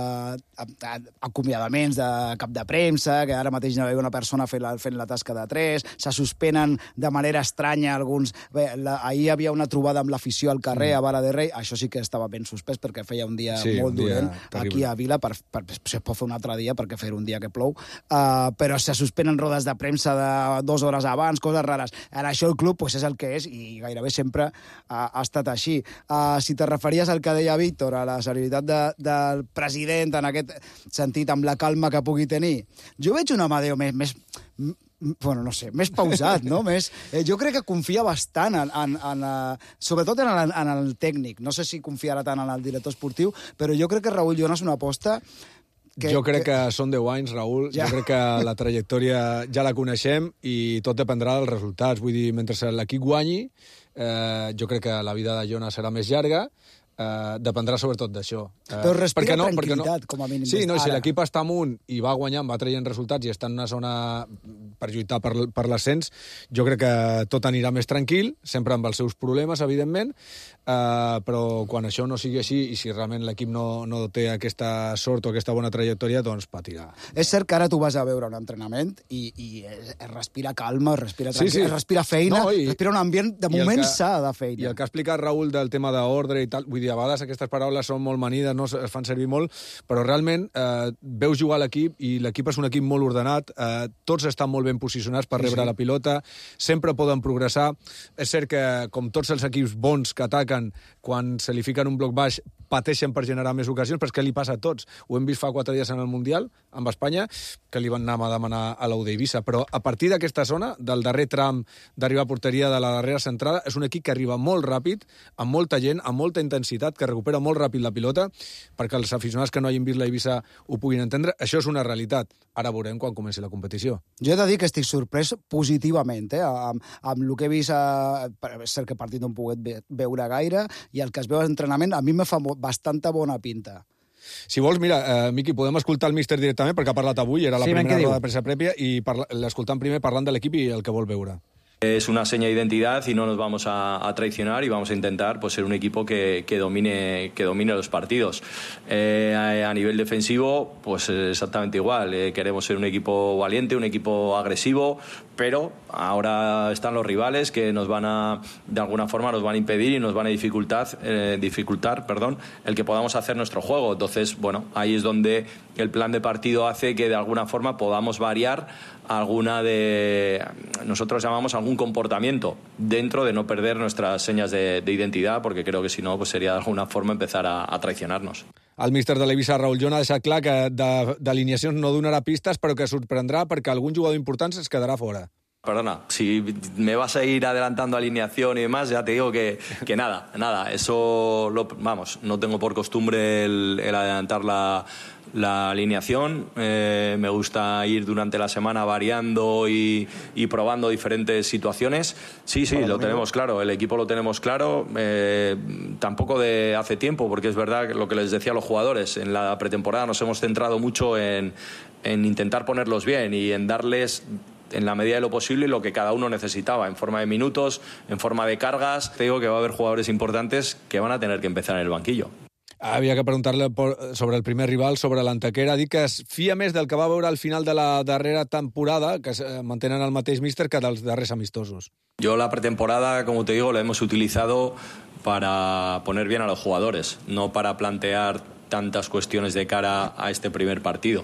acomiadaments de cap de premsa, que ara mateix no hi ha una persona fent la tasca de 3, se suspenen de manera estranya alguns... Ahir hi havia una trobada amb l'afició al carrer, a Vara de Rei, això sí que estava ben suspès perquè feia un dia molt dolent aquí a Vila, es pot fer un altre dia perquè fer un dia que plou, però se suspenen rodes de premsa de 2 hores abans, coses rares. Ara això el club és el que és i gairebé sempre ha estat així. Si te referies al que deia Víctor, a la seriositat del president en aquest sentit, amb la calma que pugui tenir, jo veig un Amadeo més pausat, no? Jo crec que confia bastant, sobretot en el tècnic. No sé si confiarà tant en el director esportiu, però jo crec que Raúl Llona és una aposta jo crec que són 10 anys, Raül. Jo crec que la trajectòria ja la coneixem i tot dependrà dels resultats. Vull dir, mentre l'equip guanyi, jo crec que la vida de Llona serà més llarga. Dependrà sobretot d'això. Però respira tranquil·litat, com a mínim. Sí, si l'equip està amunt i va guanyant, va traient resultats i està en una zona per lluitar per l'ascens, jo crec que tot anirà més tranquil, sempre amb els seus problemes, evidentment, però quan això no sigui així i si realment l'equip no té aquesta sort o aquesta bona trajectòria, doncs patirà. És cert que ara tu vas a veure un entrenament i respira calma, respira tranquil, respira feina, respira un ambient de moment sa de feina. I el que ha explicat Raül del tema d'ordre i tal, vull dir, a vegades aquestes paraules són molt manides, no es fan servir molt, però realment veus jugar l'equip i l'equip és un equip molt ordenat, tots estan molt ben posicionats per rebre la pilota, sempre poden progressar. És cert que, com tots els equips bons que ataquen, quan se li fiquen un bloc baix, pateixen per generar més ocasions, però és que li passa a tots. Ho hem vist fa 4 dies en el Mundial, amb Espanya, que li van anar a demanar a l'U d'Eivissa, però a partir d'aquesta zona, del darrer tram d'arribar a porteria de la darrera centrada, és un equip que arriba molt ràpid, amb molta gent, amb molta intensitat, que recupera molt ràpid la pilota, perquè els aficionats que no hagin vist l'Eivissa ho puguin entendre. Això és una realitat. Ara veurem quan comenci la competició. Jo he de dir que estic sorprès positivament, amb el que he vist, és cert que partit no he pogut veure gaire, i el que es veu a l'entrenament a mi me fa bastanta bona pinta. Si vols, mira, Miqui, podem escoltar el míster directament, perquè ha parlat avui, era la primera roda de premsa prèvia, i l'escoltam primer parlant de l'equip i el que vol veure. Es una seña de identidad y no nos vamos a traicionar y vamos a intentar ser un equipo que domine los partidos. A nivel defensivo, pues exactamente igual. Queremos ser un equipo valiente, un equipo agresivo, pero ahora están los rivales que nos van a, de alguna forma, nos van a impedir y nos van a dificultar, el que podamos hacer nuestro juego. Entonces, bueno, ahí es donde el plan de partido hace que de alguna forma podamos variar alguna de, nosotros llamamos algún comportamiento, dentro de no perder nuestras señas de identidad, porque creo que si no, pues sería de alguna forma empezar a traicionarnos. El míster de l'Eivissa, Raúl Llona, ha deixat clar que d'alineacions no donarà pistes, però que sorprendrà perquè algun jugador important es quedarà fora. Perdona, si me vas a ir adelantando alineación y demás, ya te digo que nada, eso, no tengo por costumbre el adelantar la alineación. Me gusta ir durante la semana variando y probando diferentes situaciones. Sí, lo tenemos claro, el equipo lo tenemos claro, tampoco de hace tiempo, porque es verdad que lo que les decía a los jugadores, en la pretemporada nos hemos centrado mucho en intentar ponerlos bien y en darles, en la medida de lo posible, lo que cada uno necesitaba, en forma de minutos, en forma de cargas. Te digo que va a haber jugadores importantes que van a tener que empezar en el banquillo. Havia que preguntar-li sobre el primer rival, sobre l'Antequera. Dic que es fia més del que va veure al final de la darrera temporada, que mantenen el mateix míster, que dels darrers amistosos. Yo la pretemporada, como te digo, la hemos utilizado para poner bien a los jugadores, no para plantear tantas cuestiones de cara a este primer partido.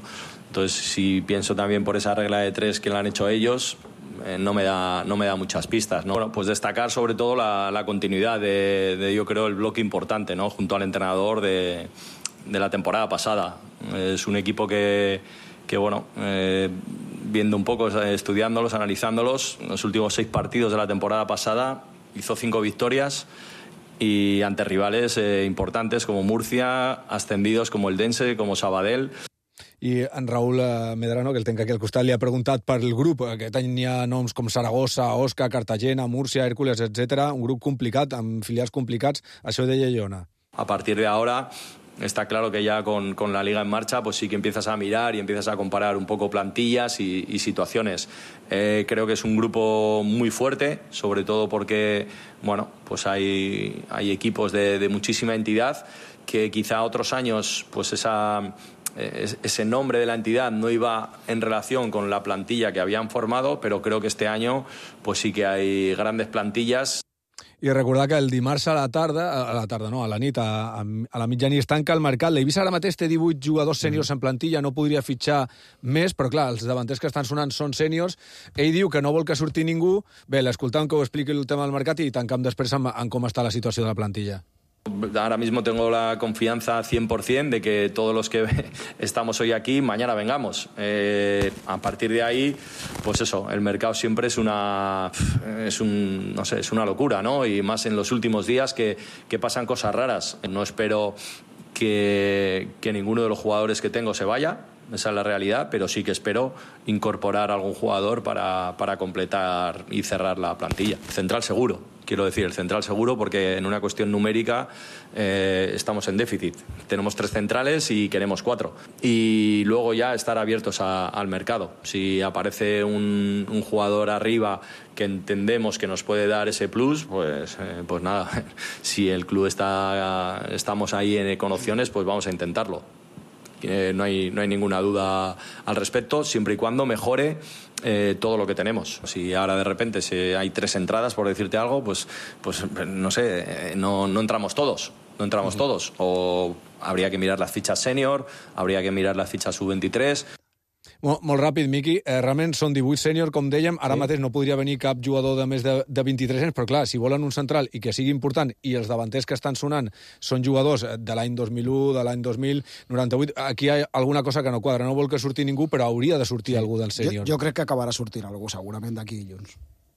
Entonces, si pienso también por esa regla de 3 que la han hecho ellos, no me da muchas pistas, ¿no? Bueno, pues destacar sobre todo la continuidad de yo creo, el bloque importante, ¿no? Junto al entrenador de la temporada pasada. Es un equipo que bueno, viendo un poco, estudiándolos, analizándolos, en los últimos 6 partidos de la temporada pasada hizo 5 victorias y ante rivales importantes como Murcia, ascendidos como el Dense, como Sabadell. I en Raül Medrano, que el tenc aquí al costat, li ha preguntat per el grup. Aquest any hi ha noms com Saragossa, Osca, Cartagena, Múrcia, Hércules, etc. Un grup complicat, amb filials complicats. Això deia Jona. A partir de ahora está claro que ya con la Liga en marcha, pues sí que empiezas a mirar y empiezas a comparar un poco plantillas y situaciones. Creo que es un grupo muy fuerte, sobre todo porque, bueno, pues hay equipos de muchísima entidad que quizá otros años, pues ese nombre de la entidad no iba en relación con la plantilla que habían formado, però creo que este año pues sí que hay grandes plantillas. I recordar que el dimarts a la nit, a la mitjanit, es tanca el mercat. L'Eivissa ara mateix té 18 jugadors sèniors en plantilla, no podria fitxar més, però clar, els davanters que estan sonant són sèniors. Ell diu que no vol que surti ningú. Bé, l'escoltam que ho expliqui el tema del mercat i tancam després en com està la situació de la plantilla. Ahora mismo tengo la confianza 100% de que todos los que estamos hoy aquí, mañana vengamos. A partir de ahí, pues eso, el mercado siempre es una locura, ¿no? Y más en los últimos días que pasan cosas raras. No espero que ninguno de los jugadores que tengo se vaya, esa es la realidad, pero sí que espero incorporar a algún jugador para completar y cerrar la plantilla. Central seguro. Quiero decir, el central seguro, porque en una cuestión numérica estamos en déficit. Tenemos 3 centrales y queremos 4. Y luego ya estar abiertos al mercado. Si aparece un jugador arriba que entendemos que nos puede dar ese plus, pues nada. Si el club estamos ahí con opciones, pues vamos a intentarlo. No hay ninguna duda al respecto, siempre y cuando mejore todo lo que tenemos. Si ahora de repente hay 3 entradas, por decirte algo, pues no sé, no entramos todos. O habría que mirar las fichas senior, habría que mirar las fichas sub-23. Molt ràpid, Miqui. Realment són 18 sènior, com dèiem. Ara mateix no podria venir cap jugador de més de 23 anys, però clar, si volen un central i que sigui important, i els davanters que estan sonant són jugadors de l'any 2001, de l'any 2098, aquí hi ha alguna cosa que no quadra. No vol que surti ningú, però hauria de sortir algú del sènior. Jo crec que acabarà sortint algú, segurament, d'aquí dilluns.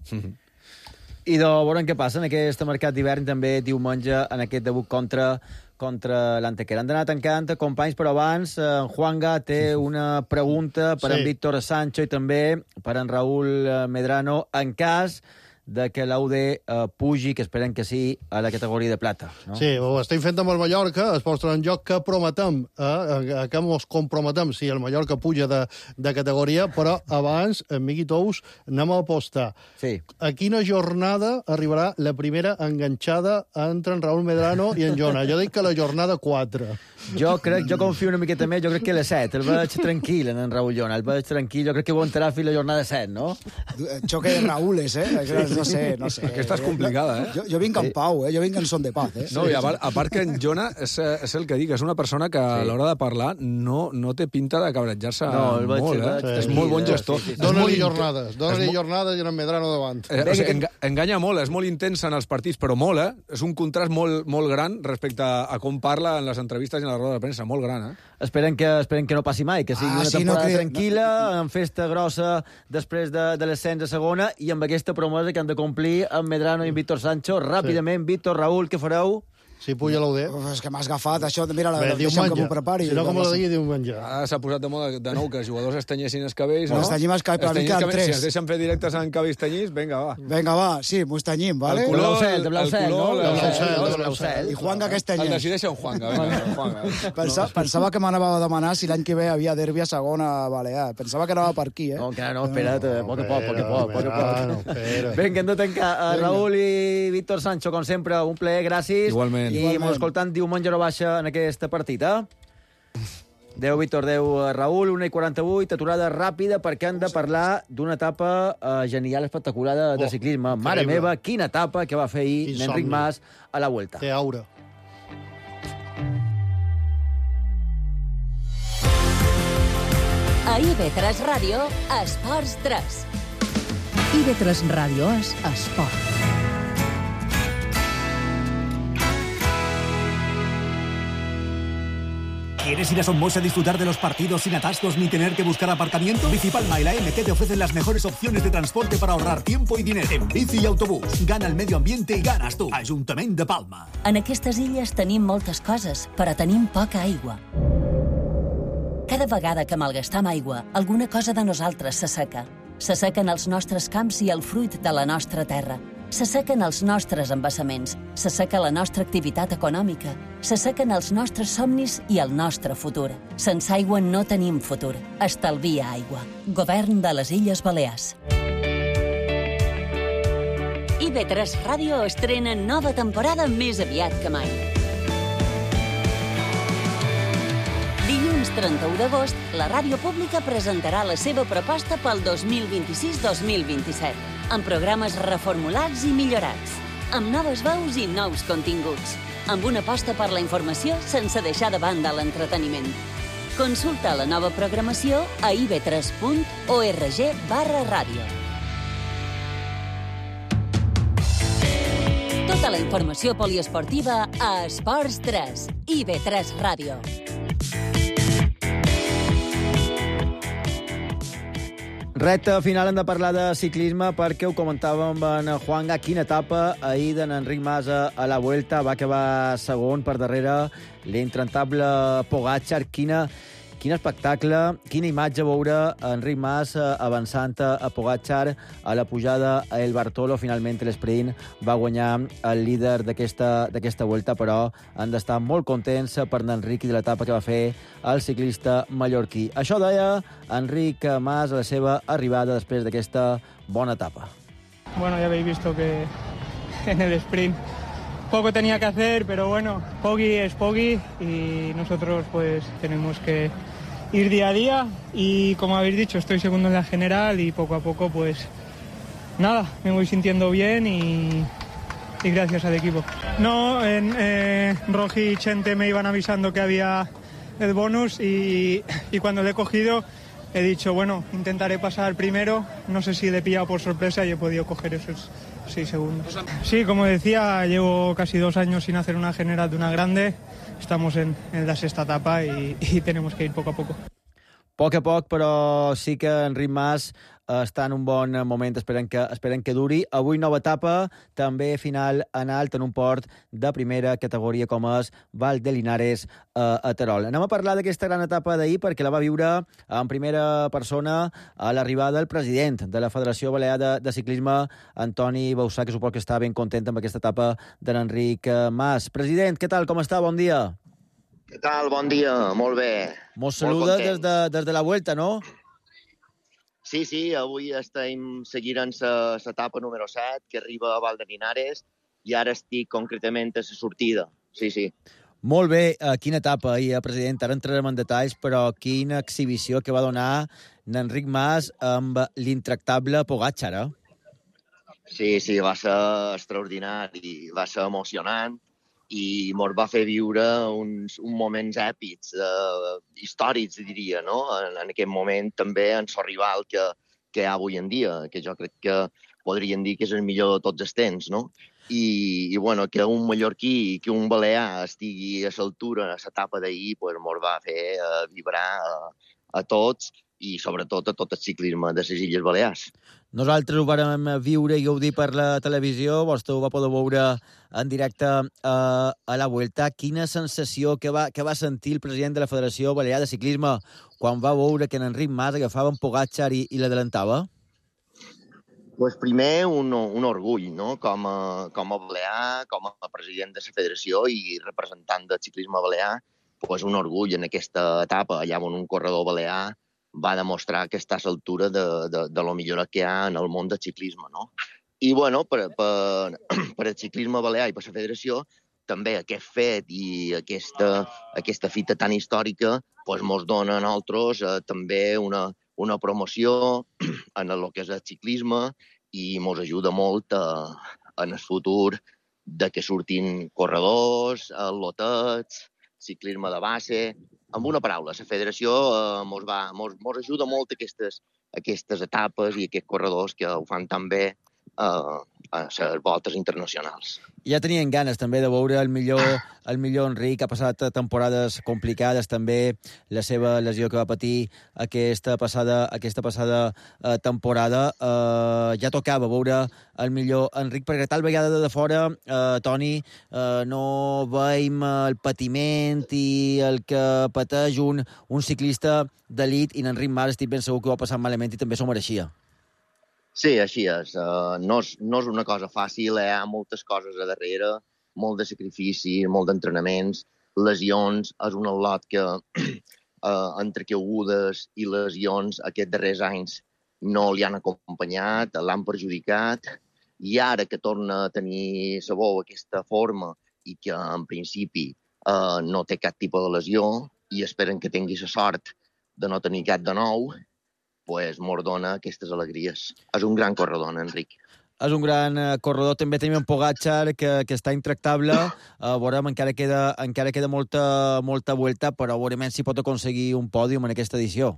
I de veurem què passa en aquest mercat d'hivern, també diumenge, en aquest debut contra l'Antequera. Han d'anar tancant, companys, però abans Juanga té una pregunta per en Víctor Sancho i també per en Raül Medrano en cas de que l'UD pugi, que esperem que sí, a la categoria de plata. No? Sí, ho estem fent amb el Mallorca, es posa en joc que prometem, que ens comprometem si el Mallorca puja de categoria, però abans, en Miqui Tous, anem a apostar. Sí. A quina jornada arribarà la primera enganxada entre en Raül Medrano i en Jona? Jo dic que la jornada 4. Jo confio una miqueta més, jo crec que la 7. El veig tranquil, en Raül Jona. El veig tranquil, jo crec que aguantarà fins la jornada 7, no? Xoque de Raúles, No sé. Aquesta és complicada, Jo vinc en pau, jo vinc en son de paz, No, i a part que en Jona és el que dic, és una persona que a l'hora de parlar no té pinta de cabrejar-se molt, És molt bon gestor. Dóna-li jornades i en Medrano davant. Enganya molt, és molt intens en els partits, però molt, És un contrast molt gran respecte a com parla en les entrevistes i en la roda de premsa, molt gran, Esperem que no passi mai, que sigui una temporada tranquil·la, amb festa grossa després de l'ascens a segona, i amb aquesta promesa que han de complir amb Medrano i en Víctor Sancho. Ràpidament, Víctor, Raül, què fareu? Si puja l'UD. És que m'has agafat, això, mira, deixa'm que m'ho prepari. Si no, com ho digui diumenge. Ara s'ha posat de moda de nou que els jugadors es tenyessin els cabells, no? Ens tenyim els cabells, per mi queden 3. Si ens deixen fer directes en cabells tenyits, vinga, va. Vinga, va, sí, m'ho tenyim, vale? El color, de blau cel, no? De blau cel. I Juanga que es tenyeix. El decideix en Juanga. Pensava que m'anava a demanar si l'any que ve havia derbi a segona Balear. Pensava que anava per aquí, No, espera't, poc a poc. Vinga, hem de tancar. Raül i Víctor Sancho, com sempre, un plaer, gràcies. Igualment. I m'ho escoltant diumenge no baixa en aquesta partida. 10, Víctor, 10, Raül, 1:48, aturada ràpida perquè han de parlar d'una etapa genial, espectacular de ciclisme. Mare meva, quina etapa que va fer ahir Enric Mas a la Vuelta. Té aura. A IB3 Ràdio, Esports 3. IB3 Ràdio és esport. ¿Quieres ir a Somos a disfrutar de los partidos sin atascos ni tener que buscar aparcamiento? Bicipalma y la MT te ofrecen las mejores opciones de transporte para ahorrar tiempo y dinero. En bici y autobús, gana el medio ambiente i ganes tu. Ajuntament de Palma. En aquestes illes tenim moltes coses, però tenim poca aigua. Cada vegada que malgastam aigua, alguna cosa de nosaltres s'asseca. S'assequen els nostres camps i el fruit de la nostra terra. S'assequen els nostres embassaments, s'asseca la nostra activitat econòmica, s'assequen els nostres somnis i el nostre futur. Sense aigua no tenim futur. Estalvia aigua. Govern de les Illes Balears. IB3 Ràdio estrena nova temporada més aviat que mai. Dilluns 31 d'agost, la ràdio pública presentarà la seva proposta pel 2026-2027, amb programes reformulats i millorats, amb noves veus i nous continguts, amb una aposta per la informació sense deixar de banda l'entreteniment. Consulta la nova programació a ib3.org/ràdio. Tota la informació poliesportiva a Esports 3, IB3 Ràdio. Recte final, hem de parlar de ciclisme perquè ho comentàvem amb en Juanga. Quina etapa ahir d'en Enric Mas a la Vuelta. Va acabar segon per darrere l'intrentable Pogačar. Quin espectacle, quina imatge veure Enric Mas avançant a Pogačar a la pujada a El Bartolo. Finalment l'esprint va guanyar el líder d'aquesta Vuelta, però han d'estar molt contents per Enric i de l'etapa que va fer el ciclista mallorquí. Això deia Enric Mas a la seva arribada després d'aquesta bona etapa. Bueno, ya habéis visto que en el sprint poco tenía que hacer, pero bueno, Poggi es Poggi y nosotros pues tenemos que ir día a día y como habéis dicho estoy segundo en la general y poco a poco pues nada, me voy sintiendo bien y gracias al equipo. No, Rogi y Chente me iban avisando que había el bonus y cuando le he cogido he dicho, bueno, intentaré pasar primero, no sé si le he pillado por sorpresa y he podido coger esos 6 segundos. Sí, como decía, llevo casi 2 años sin hacer una general de una grande, estamos en la 6ª etapa y tenemos que ir poco a poco. Poc a poc, però sí que Enric Mas està en un bon moment, esperem que duri. Avui nova etapa, també final en alt en un port de primera categoria com és Val de Linares a Terol. Anem a parlar d'aquesta gran etapa d'ahir perquè la va viure en primera persona a l'arribada del president de la Federació Balear de Ciclisme, Antoni Bausà, que suposo que està ben content amb aquesta etapa d'Enric Mas. President, què tal? Com està? Bon dia. Què tal? Bon dia, molt bé. Mos saluda des de la Vuelta, no? Sí, avui estem seguint l'etapa número 7, que arriba a Val de Linares, i ara estic concretament a la sortida. Sí. Molt bé, quina etapa ahir, president. Ara entrarem en detalls, però quina exhibició que va donar Enric Mas amb l'intractable Pogačar, eh? Sí, va ser extraordinari, va ser emocionant, i ens va fer viure uns moments èpics, històrics, diria, no? En aquest moment també en el rival que hi ha avui en dia, que jo crec que podríem dir que és el millor de tots els temps, no? I bueno, que un mallorquí, que un balear estigui a l'altura, a l'etapa d'ahir, pues ens va fer vibrar a tots i sobretot a tot el ciclisme de les Illes Balears. Nosaltres ho vàrem viure i gaudir per la televisió, vostè ho va poder veure en directe a la Vuelta. Quina sensació que va sentir el president de la Federació Balear de Ciclisme quan va veure que en Enric Mas agafava en Pogačar i l'adelantava? Pues primer un orgull, no? Com a balear, com a president de la federació i representant del ciclisme balear, pues un orgull en aquesta etapa, allà on un corredor balear va demostrar que està a l'altura de lo millor que hi ha en el món del ciclisme, no? I, bueno, per el ciclisme balear i per la federació, també aquest fet i aquesta fita tan històrica ens dona a nosaltres també una promoció en el que és el ciclisme i ens ajuda molt en el futur de que surtin corredors, lotets, ciclisme de base, Amb una paraula, la federació mos ajuda molt aquestes etapes i aquests corredors que ho fan tan bé a les voltes internacionals. Ja tenien ganes també de veure el millor Enric, que ha passat temporades complicades, també la seva lesió que va patir aquesta passada temporada. Ja tocava veure el millor Enric, perquè tal vegada de fora, Toni, no veiem el patiment i el que pateix un ciclista d'elit, i Enric Mas estic ben segur que ho ha passat malament i també s'ho mereixia. Sí, així és. No és una cosa fàcil, hi ha moltes coses a darrere, molt de sacrifici, molt d'entrenaments, lesions. És un al·lot que entre caigudes i lesions aquests darrers anys no li han acompanyat, l'han perjudicat, i ara que torna a tenir aquesta forma i que en principi no té cap tipus de lesió i esperen que tingui la sort de no tenir cap de nou, pues mos dona aquestes alegries. És un gran corredor, Enric. És un gran corredor. També tenim en Pogačar, que està intractable. Veurem, encara queda molta vuelta, però veurem si pot aconseguir un pòdium en aquesta edició.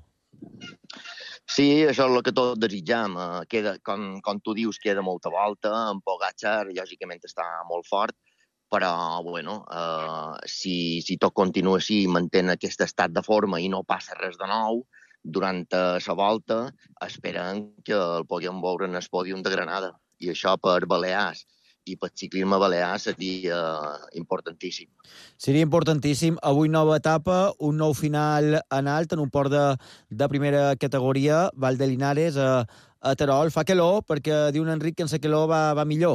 Sí, això és el que tots desitjam. Com tu dius, queda molta volta. En Pogačar, lògicament, està molt fort, però, bueno, si tot continua així i manté aquest estat de forma i no passa res de nou, durant la volta esperen que el puguem veure en el pòdium de Granada. I això per Balears i per ciclisme balear seria importantíssim. Seria importantíssim. Avui nova etapa, un nou final en alt, en un port de primera categoria, Val de Linares, a Terol. Fa calor, perquè diu Enric que en la calor va millor.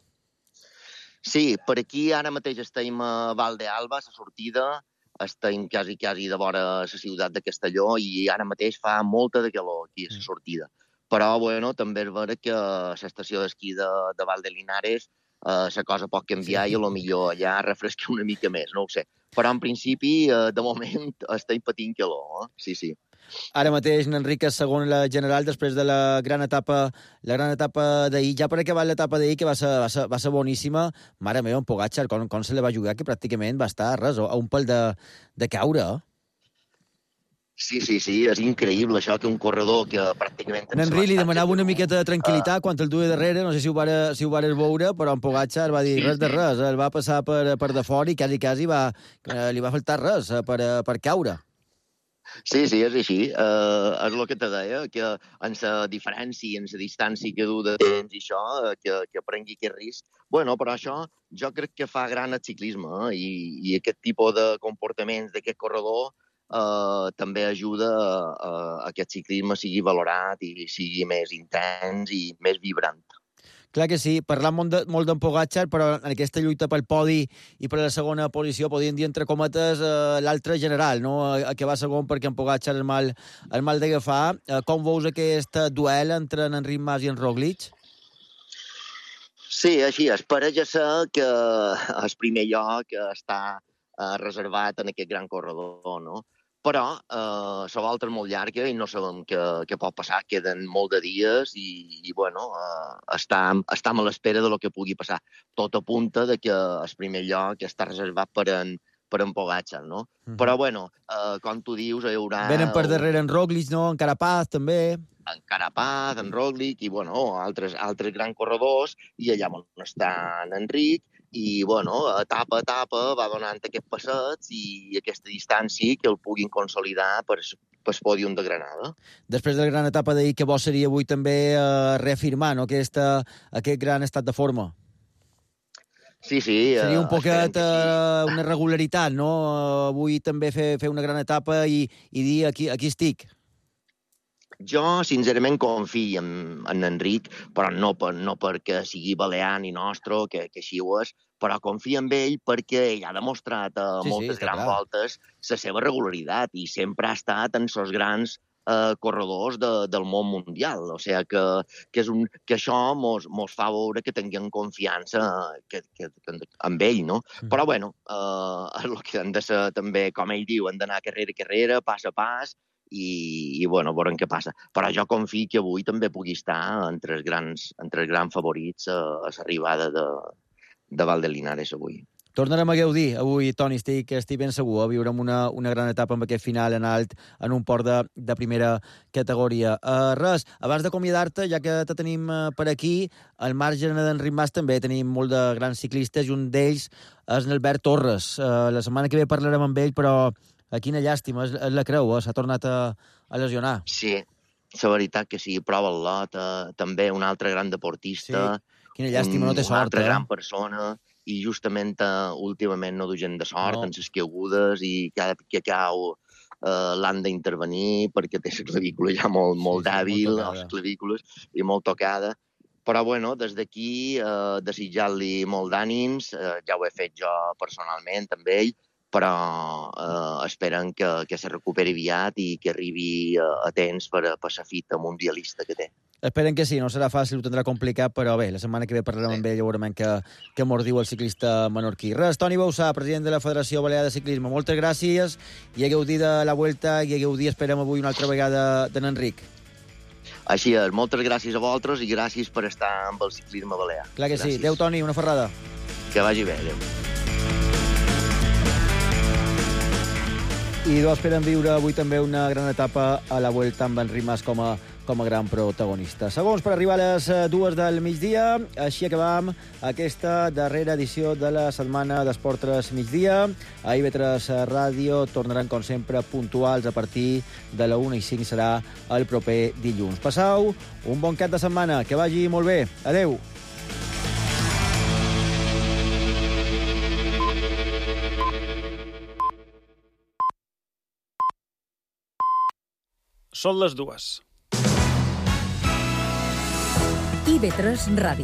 Sí, per aquí ara mateix estem a Val d'Alba, la sortida. Estem quasi de vora la ciutat de Castelló i ara mateix fa molta de calor aquí a la sortida. Però, bueno, també és vera que a l'estació d'esquí de Val de Linares la cosa pot canviar i potser allà refresca una mica més, no ho sé. Però, en principi, de moment, estem patint calor, Sí. Ara mateix Enric és segon a la general després de la gran etapa d'ahir. Ja per acabar l'etapa d'ahir, que va ser boníssima, mare meva, en Pogačar, com se li va jugar, que pràcticament va estar a un pèl de caure. Sí, és increïble això, que un corredor que pràcticament... En Enric li demanava una miqueta de tranquil·litat quan el duia darrere, no sé si ho vares veure, però en Pogačar va dir res de res, el va passar per de fora i quasi li va faltar res per caure. Sí, és així. És el que te deia, que en la diferència, en la distància que du de temps i això, que prengui aquest risc. Bueno, però això jo crec que fa gran el ciclisme, i aquest tipus de comportaments d'aquest corredor també ajuda a que el ciclisme sigui valorat i sigui més intens i més vibrant. Clar que sí, parlant molt d'en Pogačar, però en aquesta lluita pel podi i per la segona posició, podríem dir, entre cometes, l'altre general, no? Que va segon perquè en Pogačar el mal d'agafar. Com veus aquest duel entre en Enric Mas i en Roglic? Sí, així és. Pareix ser que el primer lloc està reservat en aquest gran corredor, no? Però la volta és molt llarga i no sabem què pot passar. Queden molt de dies i bueno, estem a l'espera de lo que pugui passar. Tot apunta de que el primer lloc està reservat per en Pogačar, no? Però, bueno, com tu dius, hi haurà... Venen per darrere en Roglic, no? En Carapaz, també. En Carapaz, en Roglic i, bueno, altres grans corredors, i allà on està en Enric, i, bueno, etapa a etapa va donant aquests passets i aquesta distància que el puguin consolidar per el pòdium de Granada. Després de la gran etapa d'ahir, que bo seria avui també reafirmar, no?, aquest gran estat de forma. Sí. Seria un poquet una regularitat, no?, avui també fer una gran etapa i dir aquí estic. Jo, sincerament, confio en Enric, però no perquè sigui balear ni nostre, que així ho és, però confio en ell perquè ell ha demostrat a moltes grans voltes la seva regularitat i sempre ha estat en els grans corredors del món mundial. O sigui que això mos fa veure que tinguem confiança en ell, no? Però, bueno, és el que han de ser també, com ell diu, han d'anar carrera a carrera, pas a pas, i bueno, veurem què passa. Però jo confio que avui també pugui estar entre els grans favorits a l'arribada de Val de Linares avui. Tornarem a gaudir avui, Toni, estic ben segur, a viure una gran etapa amb aquest final en alt en un port de primera categoria. Res, abans d'acomiadar-te, ja que te tenim per aquí, al marge d'Enric Mas també tenim molt de grans ciclistes i un d'ells és l'Albert Torres. La setmana que ve parlarem amb ell, però quina llàstima, és la creu, s'ha tornat a lesionar. Sí, la veritat que sí, prova el lot, també un altre gran deportista, quina llàstima, no té sort. Una altra gran persona, i justament últimament no du gent de sort en les caigudes i cada que cau l'han d'intervenir perquè té la clavícula ja molt dèbil, les clavícules, i molt tocada. Però, bueno, des d'aquí desitjar-li molt d'ànims, ja ho he fet jo personalment amb ell, però esperen que se recuperi aviat i que arribi a temps per la fita mundialista que té. Esperen que sí, no serà fàcil, ho tindrà complicat, però bé, la setmana que ve parlarem amb ell, segurament que mos diu el ciclista menorquí. Res, Toni Bausà, president de la Federació Balear de Ciclisme, moltes gràcies i a gaudir de la Vuelta i a gaudir, esperem avui una altra vegada d'en Enric. Així és, moltes gràcies a vosaltres i gràcies per estar amb el ciclisme balear. Clar que sí. Adéu, Toni, una ferrada. Que vagi bé, adéu. I esperen viure avui també una gran etapa a la Vuelta amb Enric Mas com a gran protagonista. Segons per arribar a les 2 del migdia, així acabam aquesta darrera edició de la setmana d'Esportres Migdia. A IB3 Ràdio tornaran, com sempre, puntuals a partir de la 1:05, serà el proper dilluns. Passau un bon cap de setmana, que vagi molt bé. Adéu. Són les 2. IB3 Ràdio.